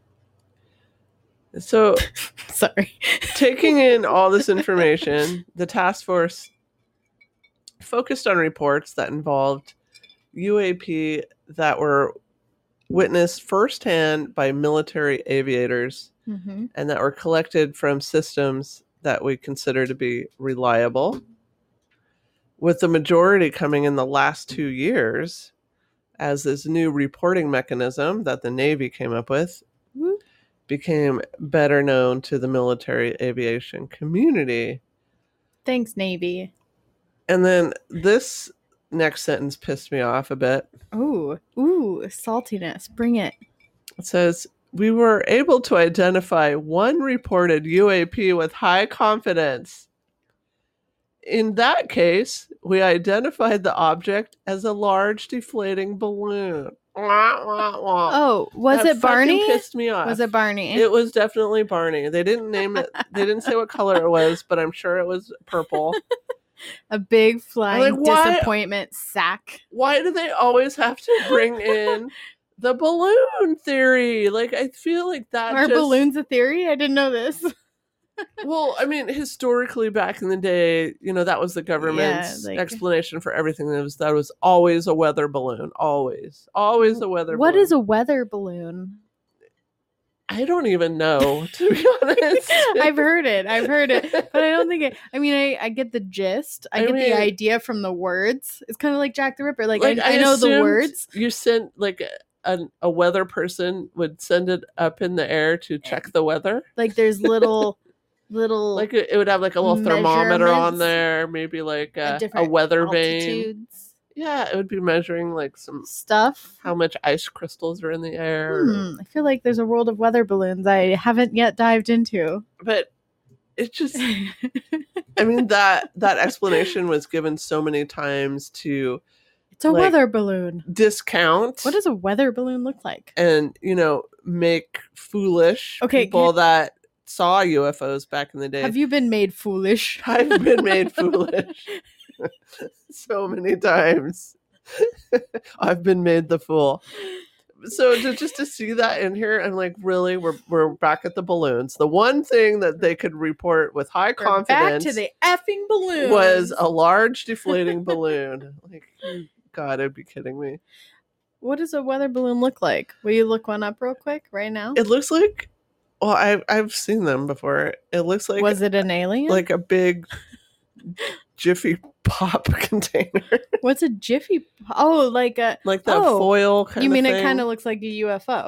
So,
Sorry.
taking in all this information, the task force focused on reports that involved U A P that were witnessed firsthand by military aviators
Mm-hmm.
and that were collected from systems that we consider to be reliable, with the majority coming in the last two years as this new reporting mechanism that the Navy came up with
Woo.
became better known to the military aviation community.
Thanks, Navy.
And then this next sentence pissed me off a bit.
Ooh, ooh, saltiness. Bring it.
It says, we were able to identify one reported U A P with high confidence. In that case, we identified the object as a large deflating balloon. Wah, wah, wah.
Oh, was
That
it Barney?
fucking pissed me off.
Was it Barney?
It was definitely Barney. They didn't name it. They didn't say what color it was, but I'm sure it was purple.
A big flying
like, why-
disappointment sack.
Why do they always have to bring in the balloon theory? Like, I feel like that
Are
just...
balloons a theory? I didn't know this.
Well, I mean, historically back in the day, you know, that was the government's
Yeah, like-
explanation for everything. That was that was always a weather balloon. Always. Always a weather
What
balloon.
is a weather balloon?
I don't even know, to be honest.
I've heard it. I've heard it. But I don't think it. I mean, I, I get the gist. I,
I
get
mean-
the idea from the words. It's kind of like Jack the Ripper. Like,
Like,
I, I know the
assumed
words.
You sent, like, a, a weather person would send it up in the air to check the weather.
Like, there's little, little
Like, it it would have, like, a little thermometer on
Measurements.
there, maybe, like,
uh,
a, a
different
weather vane.
altitudes
Yeah, it would be measuring, like, some
stuff.
how much ice crystals are in the air.
Hmm, I feel like there's a world of weather balloons I haven't yet dived into.
But it just, I mean, that that explanation was given so many times to
It's a
like-
weather balloon.
discount
What does a weather balloon look like?
and, you know, make foolish
Okay,
people
can-
that saw U F Os back in the day.
Have you been made foolish?
I've been made foolish so many times. I've been made the fool. So to, just to see that in here, I'm like, really, we're we're back at the balloons. The one thing that they could report with high
We're
confidence
back to the effing balloon.
was a large deflating balloon. Like, you gotta be kidding me.
What does a weather balloon look like? Will you look one up real quick right now?
It looks like, well, I've I've seen them before. It looks like
was it an alien?
like a big Jiffy Pop container,
What's a jiffy? Oh, like a.
like that
Oh,
foil kind
You
of
mean
thing.
it kind of looks like a U F O?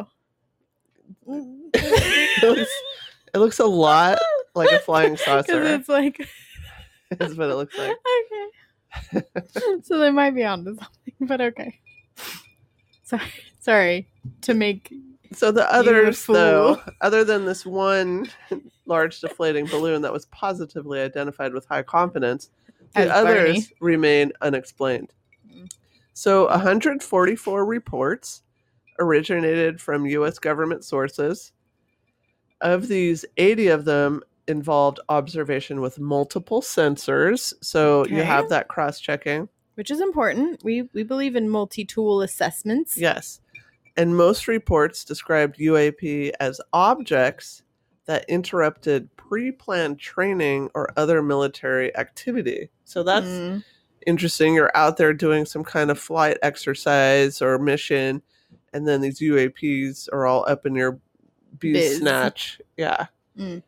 it, looks, it looks a lot like a flying
Because
saucer.
it's like.
That's what it looks like.
Okay. So they might be onto something, but okay. Sorry, sorry to make.
So the others,
fool.
though, other than this one large deflating balloon that was positively identified with high confidence, the
As
others
Barney.
remain unexplained.
Mm.
So one hundred forty-four reports originated from U S government sources. Of these, eighty of them involved observation with multiple sensors. So you
Okay.
have that cross-checking.
Which is important. We we believe in multi-tool assessments.
Yes. And most reports described U A P as objects that interrupted pre-planned training or other military activity. So that's
Mm.
interesting. You're out there doing some kind of flight exercise or mission, and then these U A Ps are all up in your bees
Biz.
snatch. Yeah.
Mm.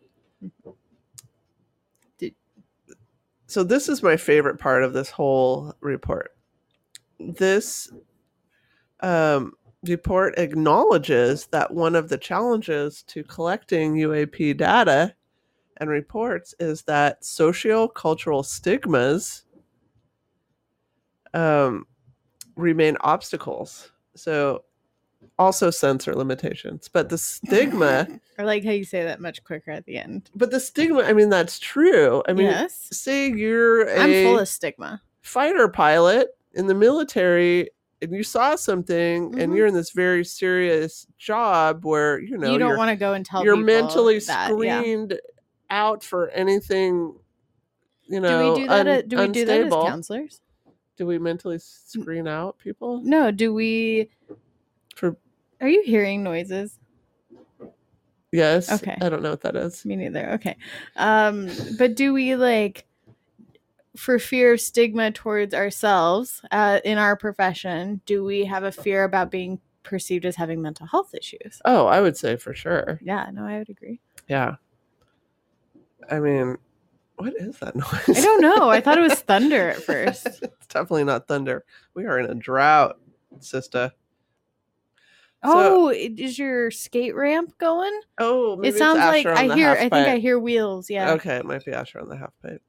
Did-
So this is my favorite part of this whole report. This um, report acknowledges that one of the challenges to collecting U A P data and reports is that socio-cultural stigmas um, remain obstacles. So also sensor limitations. But the stigma,
I like how you say that much quicker at the end.
but the stigma, I mean, that's true. I mean,
Yes.
say you're a
I'm full of stigma.
fighter pilot in the military and you saw something and
Mhm.
you're in this very serious job where, you know,
you don't
you're,
want to go and tell
you're
people
mentally
that, yeah.
screened out for anything, you
Do
know,
we do that?
un-
at, do we do that as
unstable.
counselors?
Do we mentally screen out people?
No. Do we?
For
Are you hearing noises?
yes.
Okay.
I don't know what that is.
Me neither. Okay. Um, but do we like, for fear of stigma towards ourselves uh, in our profession, do we have a fear about being perceived as having mental health issues?
Oh, I would say for sure.
Yeah, no, I would agree.
Yeah. I mean, what is that noise?
I don't know. I thought it was thunder at first.
It's definitely not thunder. We are in a drought, sister.
Oh, so, is your skate ramp going?
Oh, maybe
it sounds
it's
like
Asher on
I
the
hear.
half
I think
pipe.
I hear wheels. Yeah.
Okay, it might be Asher on the half pipe.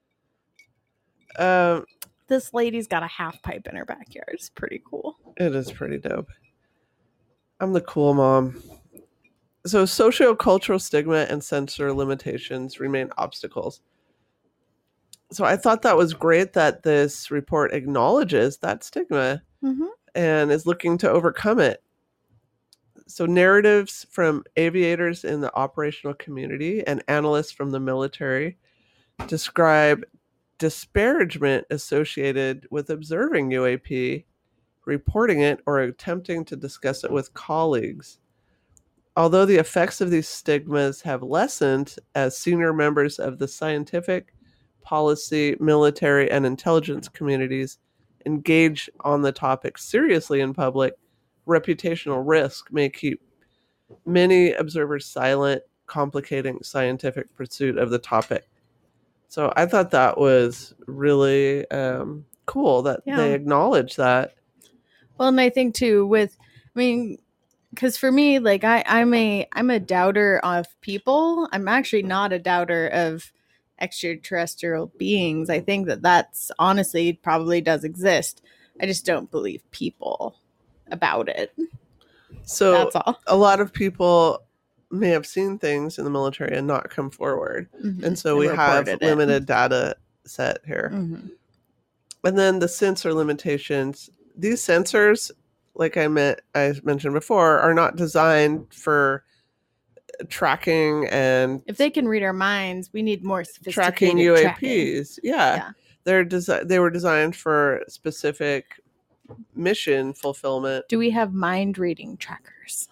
Um,
this lady's got a half pipe in her backyard. It's pretty cool.
It is pretty dope. I'm the cool mom. So, socio-cultural stigma and sensor limitations remain obstacles. So, I thought that was great that this report acknowledges that stigma
mm-hmm.
and is looking to overcome it. So narratives from aviators in the operational community and analysts from the military describe disparagement associated with observing U A P, reporting it, or attempting to discuss it with colleagues. Although the effects of these stigmas have lessened as senior members of the scientific, policy, military, and intelligence communities engage on the topic seriously in public, reputational risk may keep many observers silent, complicating scientific pursuit of the topic. So I thought that was really um, cool that yeah. they acknowledge that.
Well, and I think too with, I mean, because for me, like I, I'm a, I'm a doubter of people. I'm actually not a doubter of extraterrestrial beings. I think that that's honestly probably does exist. I just don't believe people about it.
So
that's all.
A lot of people may have seen things in the military and not come forward. Mm-hmm. And so and we have it. limited data set here. Mm-hmm. And then the sensor limitations. These sensors, like I meant, I mentioned before, are not designed for tracking and...
If they can read our minds, we need more sophisticated
tracking U A Ps.
Tracking.
Yeah. yeah. They're desi- They were designed for specific mission fulfillment.
Do we have mind reading trackers?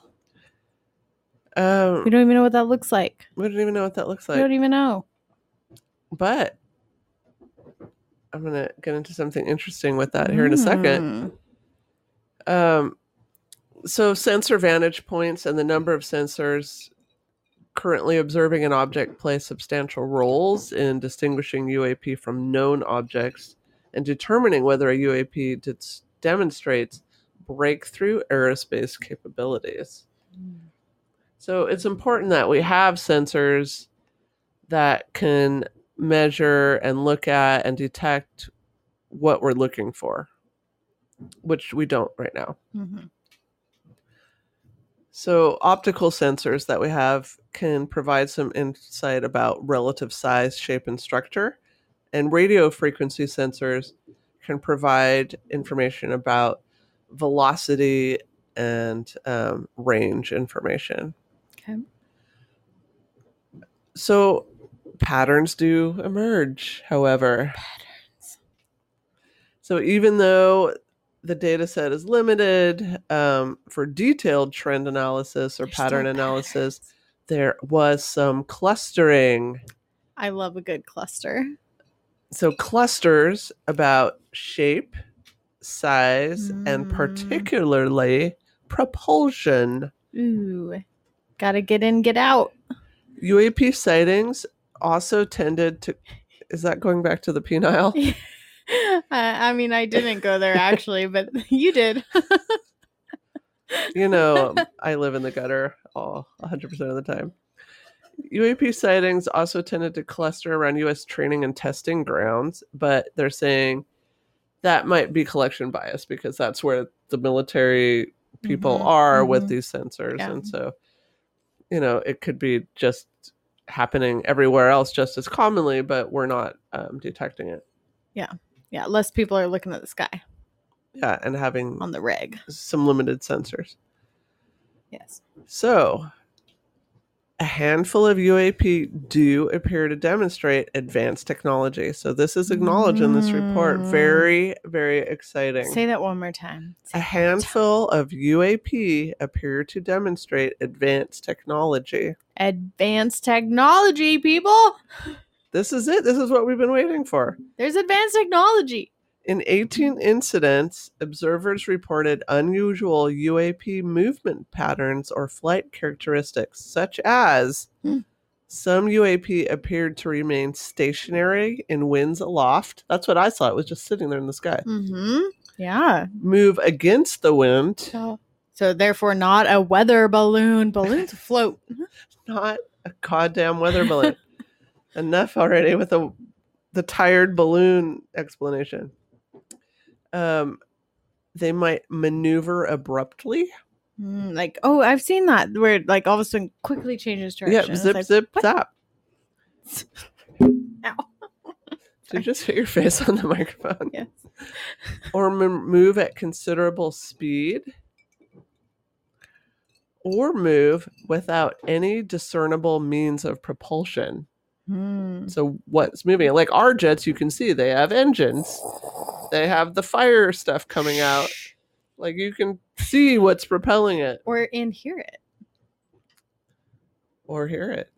Um,
we don't even know what that looks like.
We don't even know what that looks like.
We don't even know.
But I'm going to get into something interesting with that here mm. in a second. Um, so sensor vantage points and the number of sensors currently observing an object play substantial roles in distinguishing U A P from known objects and determining whether a U A P did, demonstrates breakthrough aerospace capabilities. Mm. So it's important that we have sensors that can measure and look at and detect what we're looking for, which we don't right now. Mm-hmm. So optical sensors that we have can provide some insight about relative size, shape, and structure. And radio frequency sensors can provide information about velocity and um, range information.
Okay.
So patterns do emerge, however.
Patterns.
So even though the data set is limited um, for detailed trend analysis or There's pattern analysis, patterns. There was some clustering.
I love a good cluster.
So clusters about shape, size, mm. and particularly propulsion.
Ooh, gotta get in, get out.
U A P sightings also tended to... Is that going back to the penile?
I mean, I didn't go there actually, but you did.
You know, I live in the gutter all one hundred percent of the time. U A P sightings also tended to cluster around U S training and testing grounds, but they're saying that might be collection bias because that's where the military people
Mhm,
are with
mhm.
these sensors.
Yeah.
And so, you know, it could be just happening everywhere else just as commonly, but we're not um, detecting it.
Yeah. Yeah. Less people are looking at the sky
Yeah, and having
on the reg.
some limited sensors.
Yes.
So, a handful of U A P do appear to demonstrate advanced technology. So this is acknowledged in this report. Very, very exciting.
Say that one more time. Say
a
it one more time.
handful of U A P appear to demonstrate advanced technology.
Advanced technology, people.
This is it. This is what we've been waiting for.
There's advanced technology.
In eighteen incidents, observers reported unusual U A P movement patterns or flight characteristics, such as
Hmm.
some U A P appeared to remain stationary in winds aloft. That's what I saw. It was just sitting there in the sky.
Mm-hmm. Yeah.
Move against the wind.
So, so therefore, not a weather balloon. Balloons float.
Not a goddamn weather balloon. Enough already with the the tired balloon explanation. Um, they might maneuver abruptly.
Mm, like, oh, I've seen that where it, like all of a sudden quickly changes direction.
Yeah,
It's
zip,
like,
zip,
what?
zap.
Ow.
Did you just hit your face on the microphone?
Yes.
Or m- move at considerable speed. Or move without any discernible means of propulsion.
Mm.
So what's moving? Like our jets, you can see they have engines. They have the fire stuff coming out. Like you can see what's propelling it.
Or and hear it.
Or hear it.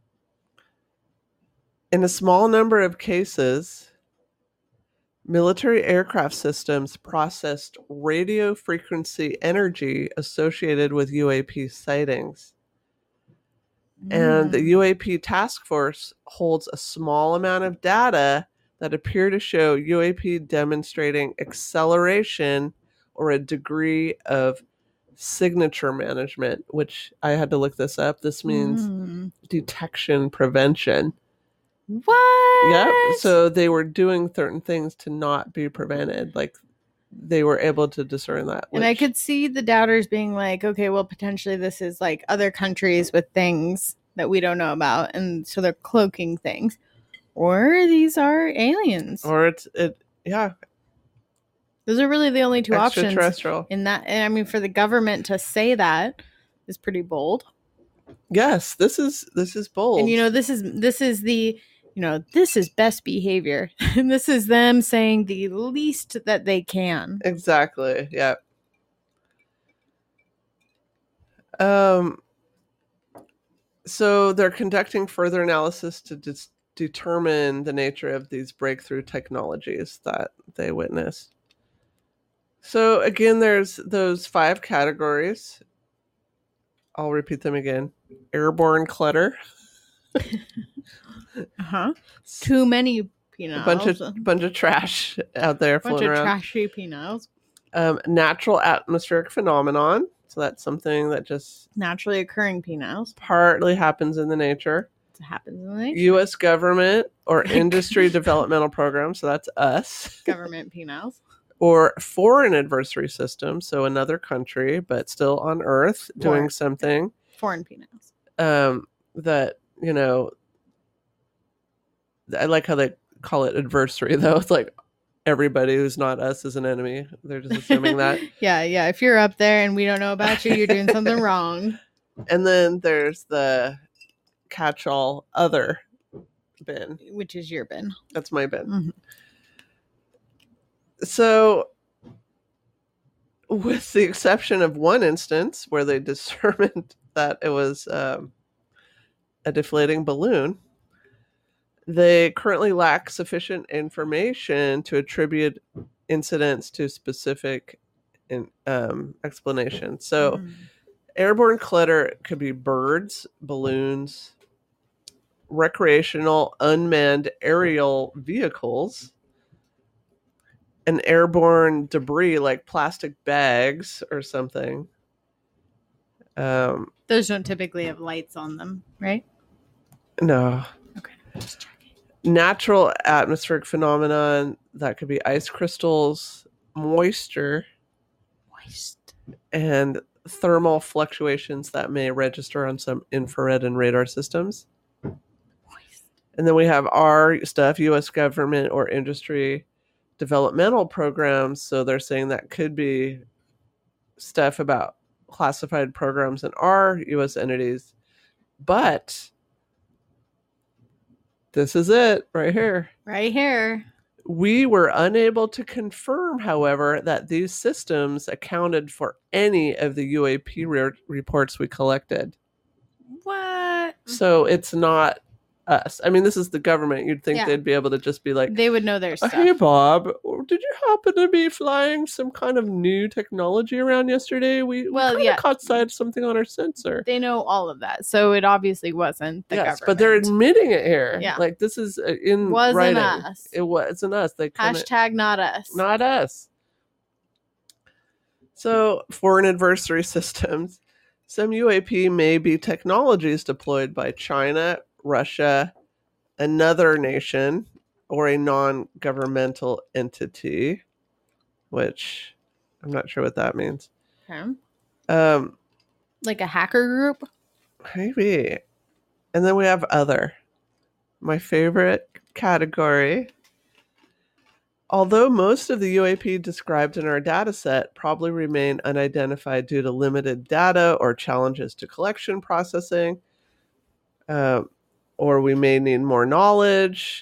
In a small number of cases, military aircraft systems processed radio frequency energy associated with U A P sightings. And the
Mm.
U A P task force holds a small amount of data that appear to show U A P demonstrating acceleration or a degree of signature management, which I had to look this up. This means
Mm.
detection prevention.
What?
Yep. So they were doing certain things to not be prevented. Like they were able to discern that.
And I
which-
could see the doubters being like, okay, well, potentially this is like other countries with things that we don't know about. And so they're cloaking things. Or these are aliens.
Or it's, it, yeah,
Those are really the only two options
extraterrestrial.
in that. And I mean, for the government to say that is pretty bold.
Yes, this is, this is bold.
And, you know, this is, this is the, you know, this is best behavior. And this is them saying the least that they can.
Exactly. Yeah. Um, so they're conducting further analysis to dis- determine the nature of these breakthrough technologies that they witnessed. So again, there's those five categories. I'll repeat them again. Airborne clutter.
Uh-huh. Too many penals.
A bunch of bunch of trash out there
bunch
floating
of
around.
trashy penals.
Um, natural atmospheric phenomenon. So that's something that just
Naturally occurring penals.
partly happens in the nature.
It happens in the nature.
U S government or industry developmental program. So that's us.
Government penals.
Or foreign adversary system. So another country, but still on Earth doing
Foreign.
something.
Foreign penals.
Um, that, you know, I like how they call it adversary, though. It's like everybody who's not us is an enemy. They're just assuming that.
Yeah, yeah. If you're up there and we don't know about you, you're doing something wrong.
And then there's the catch-all other bin.
Which is your bin.
That's my bin.
Mhm.
So, with the exception of one instance where they determined that it was um, a deflating balloon, they currently lack sufficient information to attribute incidents to specific in, um, explanations. So,
Mm.
airborne clutter could be birds, balloons, recreational unmanned aerial vehicles, an airborne debris like plastic bags or something. Um,
Those don't typically have lights on them, right?
no.
Okay. Just checking.
Natural atmospheric phenomenon that could be ice crystals, moisture,
Moist.
and thermal fluctuations that may register on some infrared and radar systems. And then we have our stuff, U S government or industry developmental programs. So they're saying that could be stuff about classified programs in our U S entities. But this is it right here.
Right here.
We were unable to confirm, however, that these systems accounted for any of the U A P re- reports we collected.
What?
So it's not us. I mean, this is the government. You'd think
Yeah.
they'd be able to just be like,
They would know their stuff.
hey, Bob, did you happen to be flying some kind of new technology around yesterday? We,
Well,
we kind of
yeah.
caught sight of something on our sensor.
They know all of that. So it obviously wasn't the
yes,
government.
but they're admitting it here.
Yeah.
Like, this is uh, in
Wasn't
writing.
us.
It wasn't us. They couldn't-
Hashtag not us.
Not us. So, foreign adversary systems. Some U A P may be technologies deployed by China, Russia, another nation, or a non-governmental entity, which I'm not sure what that means.
Okay.
Um,
Like a hacker group?
maybe. And then we have other. My favorite category. Although most of the U A P described in our data set probably remain unidentified due to limited data or challenges to collection processing, um, or we may need more knowledge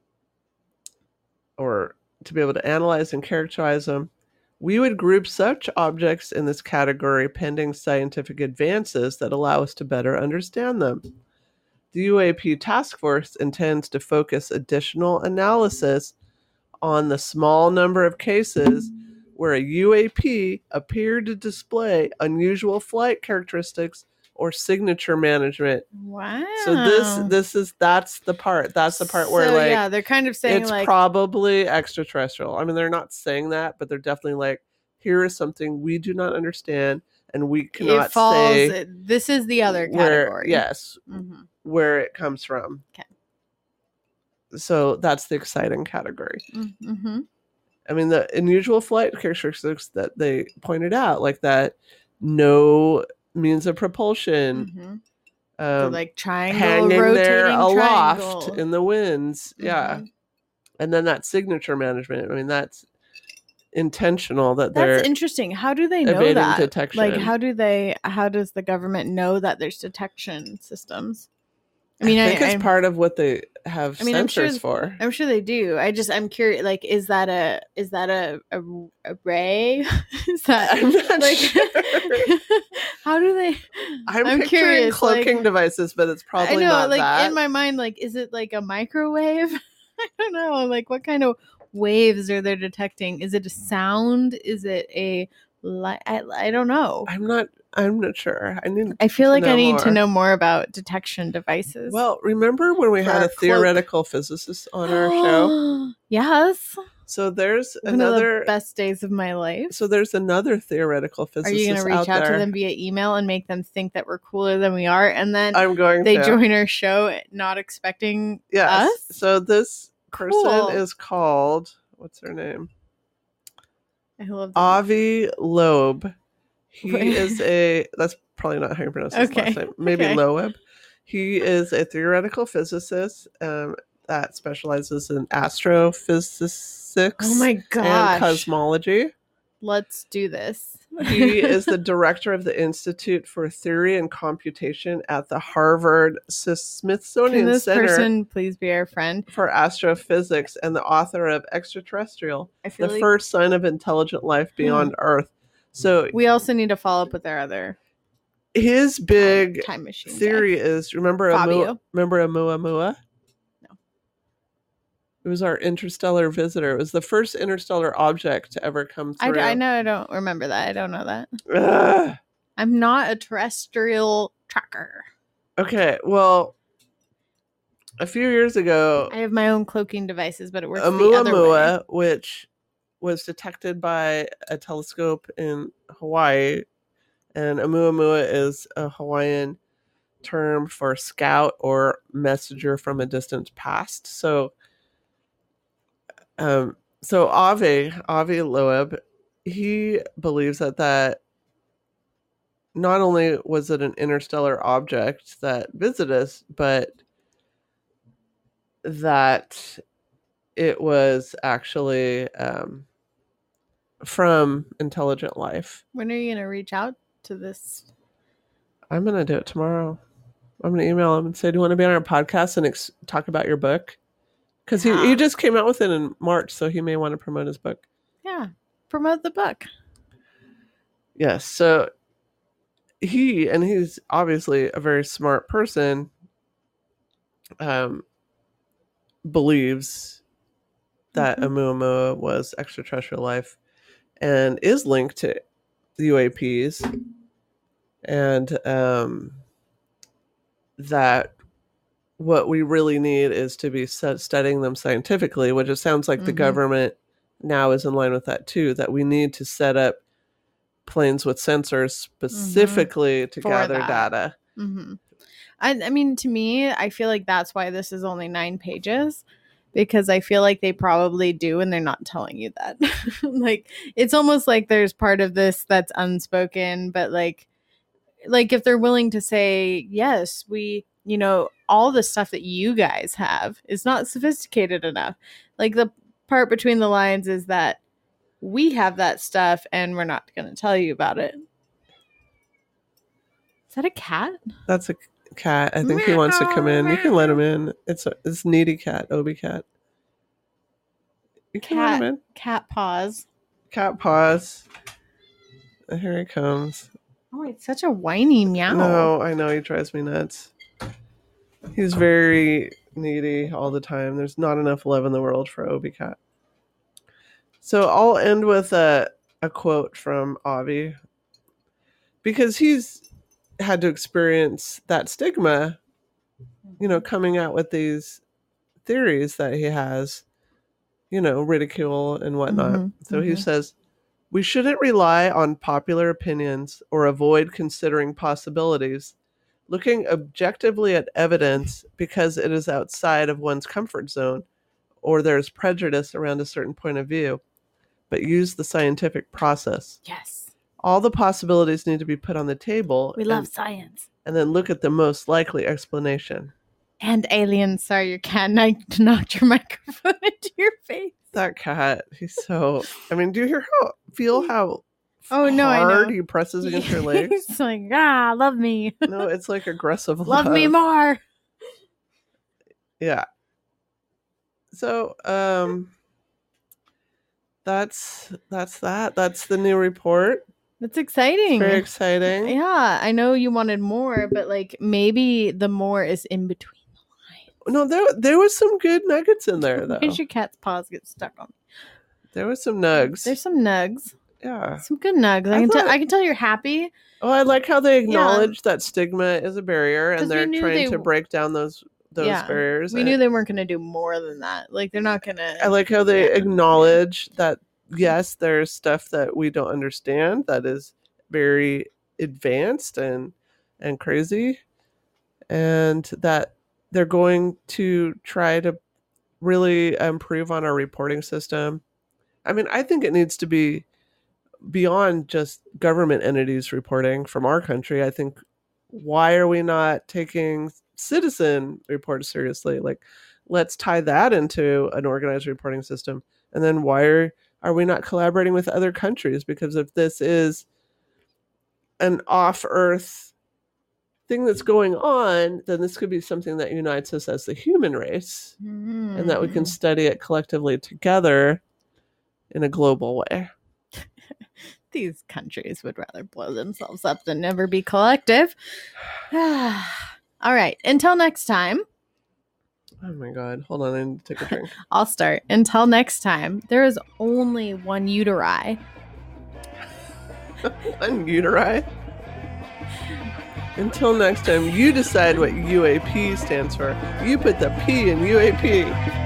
or to be able to analyze and characterize them, we would group such objects in this category pending scientific advances that allow us to better understand them. The U A P task force intends to focus additional analysis on the small number of cases where a U A P appeared to display unusual flight characteristics or signature management.
Wow.
So this this is that's the part. That's the part where
So,
like
yeah, they're kind of saying
it's
like
probably extraterrestrial. I mean, they're not saying that, but they're definitely like, here is something we do not understand and we cannot
it falls.
say
This is the other
where
category.
yes,
Mhm.
where it comes from.
Okay.
So that's the exciting category.
Mm-hmm.
I mean, the unusual flight characteristics that they pointed out, like that no means of propulsion,
Mm-hmm.
um,
like triangle,
hanging
rotating
there aloft
triangle.
in the winds. Yeah.
Mhm.
And then that signature management. I mean, that's intentional that they're
That's interesting. How do they know
evading
that?
detection.
Like, how do they? How does the government know that there's detection systems? I mean,
I
I,
think it's
I'm,
part of what they have
I mean, I'm
sensors
sure-
for.
I'm sure they do. I just, I'm curious. Like, is that a, is that a, a, a ray? Is that
I'm not
like?
sure.
How do they?
I'm,
I'm
picturing
curious,
cloaking
like-
devices, but it's probably
I know,
not
like
that.
in my mind, like, is it like a microwave? I don't know. Like, what kind of waves are they detecting? Is it a sound? Is it a light? I, I don't know.
I'm not. I'm not sure. I need.
I feel
to
like I
know
need to
more.
know more about detection devices.
Well, remember when we
For
had
our
a theoretical physicist on our show?
Yes.
So there's
One
another.
of the best days of my life.
So there's another theoretical
Are
physicist
you going to reach out,
there.
to them via email and make them think that we're cooler than we are? And then
I'm going
they
to.
join our show not expecting
Yes.
us?
So this person
Cool.
is called. What's her name?
I love that.
Avi Loeb. He
Wait.
is a. That's probably not how you pronounce his
Okay.
last name. Maybe
Okay.
Loeb. He is a theoretical physicist um, that specializes in astrophysics
Oh my
and
gosh.
cosmology.
Let's do this.
He is the director of the Institute for Theory and Computation at the Harvard
Can
Smithsonian
this
Center
person please be our friend?
for Astrophysics and the author of Extraterrestrial,
I feel
the
like
first sign of intelligent life beyond Earth. So
we also need to follow up with our other
his big
time machine
theory
guy.
is, remember
Fabio.
Amu- remember Oumuamua?
No.
It was our interstellar visitor. It was the first interstellar object to ever come
I,
through.
d- I know I don't remember that. I don't know that.
Ugh.
I'm not a terrestrial tracker.
Okay, well, a few years ago,
I have my own cloaking devices, but it works the other way.
Oumuamua, which was detected by a telescope in Hawaii, and Oumuamua is a Hawaiian term for scout or messenger from a distant past. So, um, so Avi Avi Loeb, he believes that that not only was it an interstellar object that visited us, but that it was actually um, from intelligent life.
When are you going to reach out to this?
I'm going to do it tomorrow. I'm going to email him and say, do you want to be on our podcast and ex- talk about your book? Because
Yeah.
he, he just came out with it in March, so he may want to promote his book.
Yeah. Promote the book.
Yes. So he, and he's obviously a very smart person, um, believes that
Mhm.
Oumuamua was extraterrestrial life and is linked to U A Ps, and um, that what we really need is to be studying them scientifically, which it sounds like mm-hmm. the government now is in line with that too, that we need to set up planes with sensors specifically mm-hmm. to For gather that. data.
Mm-hmm. I, I mean, to me, I feel like that's why this is only nine pages, because I feel like they probably do and they're not telling you that. Like, it's almost like there's part of this that's unspoken, but like, like if they're willing to say, yes, we, you know, all the stuff that you guys have is not sophisticated enough. Like, the part between the lines is that we have that stuff and we're not going to tell you about it. Is that a cat?
That's a cat. I think meow, he wants to come in. Meow. You can let him in. It's a it's needy cat, Obi cat. You can cat, let him in.
Cat paws.
Cat paws. Here he comes.
Oh, it's such a whiny meow.
No, I know, he drives me nuts. He's very needy all the time. There's not enough love in the world for Obi cat. So I'll end with a a quote from Avi, because he's had to experience that stigma, you know, coming out with these theories that he has, you know, ridicule and whatnot. Mm-hmm. So mm-hmm. he says, we shouldn't rely on popular opinions or avoid considering possibilities, looking objectively at evidence because it is outside of one's comfort zone or there's prejudice around a certain point of view, but use the scientific process.
Yes.
All the possibilities need to be put on the table.
We and, love science.
And then look at the most likely explanation.
And aliens. Sorry, your cat knocked your microphone into your face.
That cat, he's so... I mean, do you hear how... Feel how
oh, no,
hard
I know.
he presses against your legs?
He's like, ah, love me.
No, it's like aggressive love.
Love me more.
Yeah. So, um... That's... That's that. That's the new report.
That's exciting.
It's very exciting.
Yeah, I know you wanted more, but like maybe the more is in between the lines.
No, there there was some good nuggets in there, though.
Why did your cat's paws get stuck on me?
There was some nugs.
There's some nugs.
Yeah,
some good nugs. I, I can tell. I can tell you're happy.
Oh, I like how they acknowledge yeah. that stigma is a barrier, and they're trying they... to break down those those yeah. barriers.
We
and...
knew they weren't going to do more than that. Like, they're not going to.
I like how they yeah. acknowledge that. Yes, there's stuff that we don't understand that is very advanced and and crazy, and that they're going to try to really improve on our reporting system. I mean, I think it needs to be beyond just government entities reporting from our country. I think, why are we not taking citizen reports seriously? Like, let's tie that into an organized reporting system. And then why are Are we not collaborating with other countries? Because if this is an off-Earth thing that's going on, then this could be something that unites us as the human race, mm-hmm. and that we can study it collectively together in a global way.
These countries would rather blow themselves up than never be collective. All right. Until next time.
Oh my God. Hold on. I need to take a drink.
I'll start. Until next time, there is only one uteri.
One uteri? Until next time, you decide what U A P stands for. You put the P in U A P.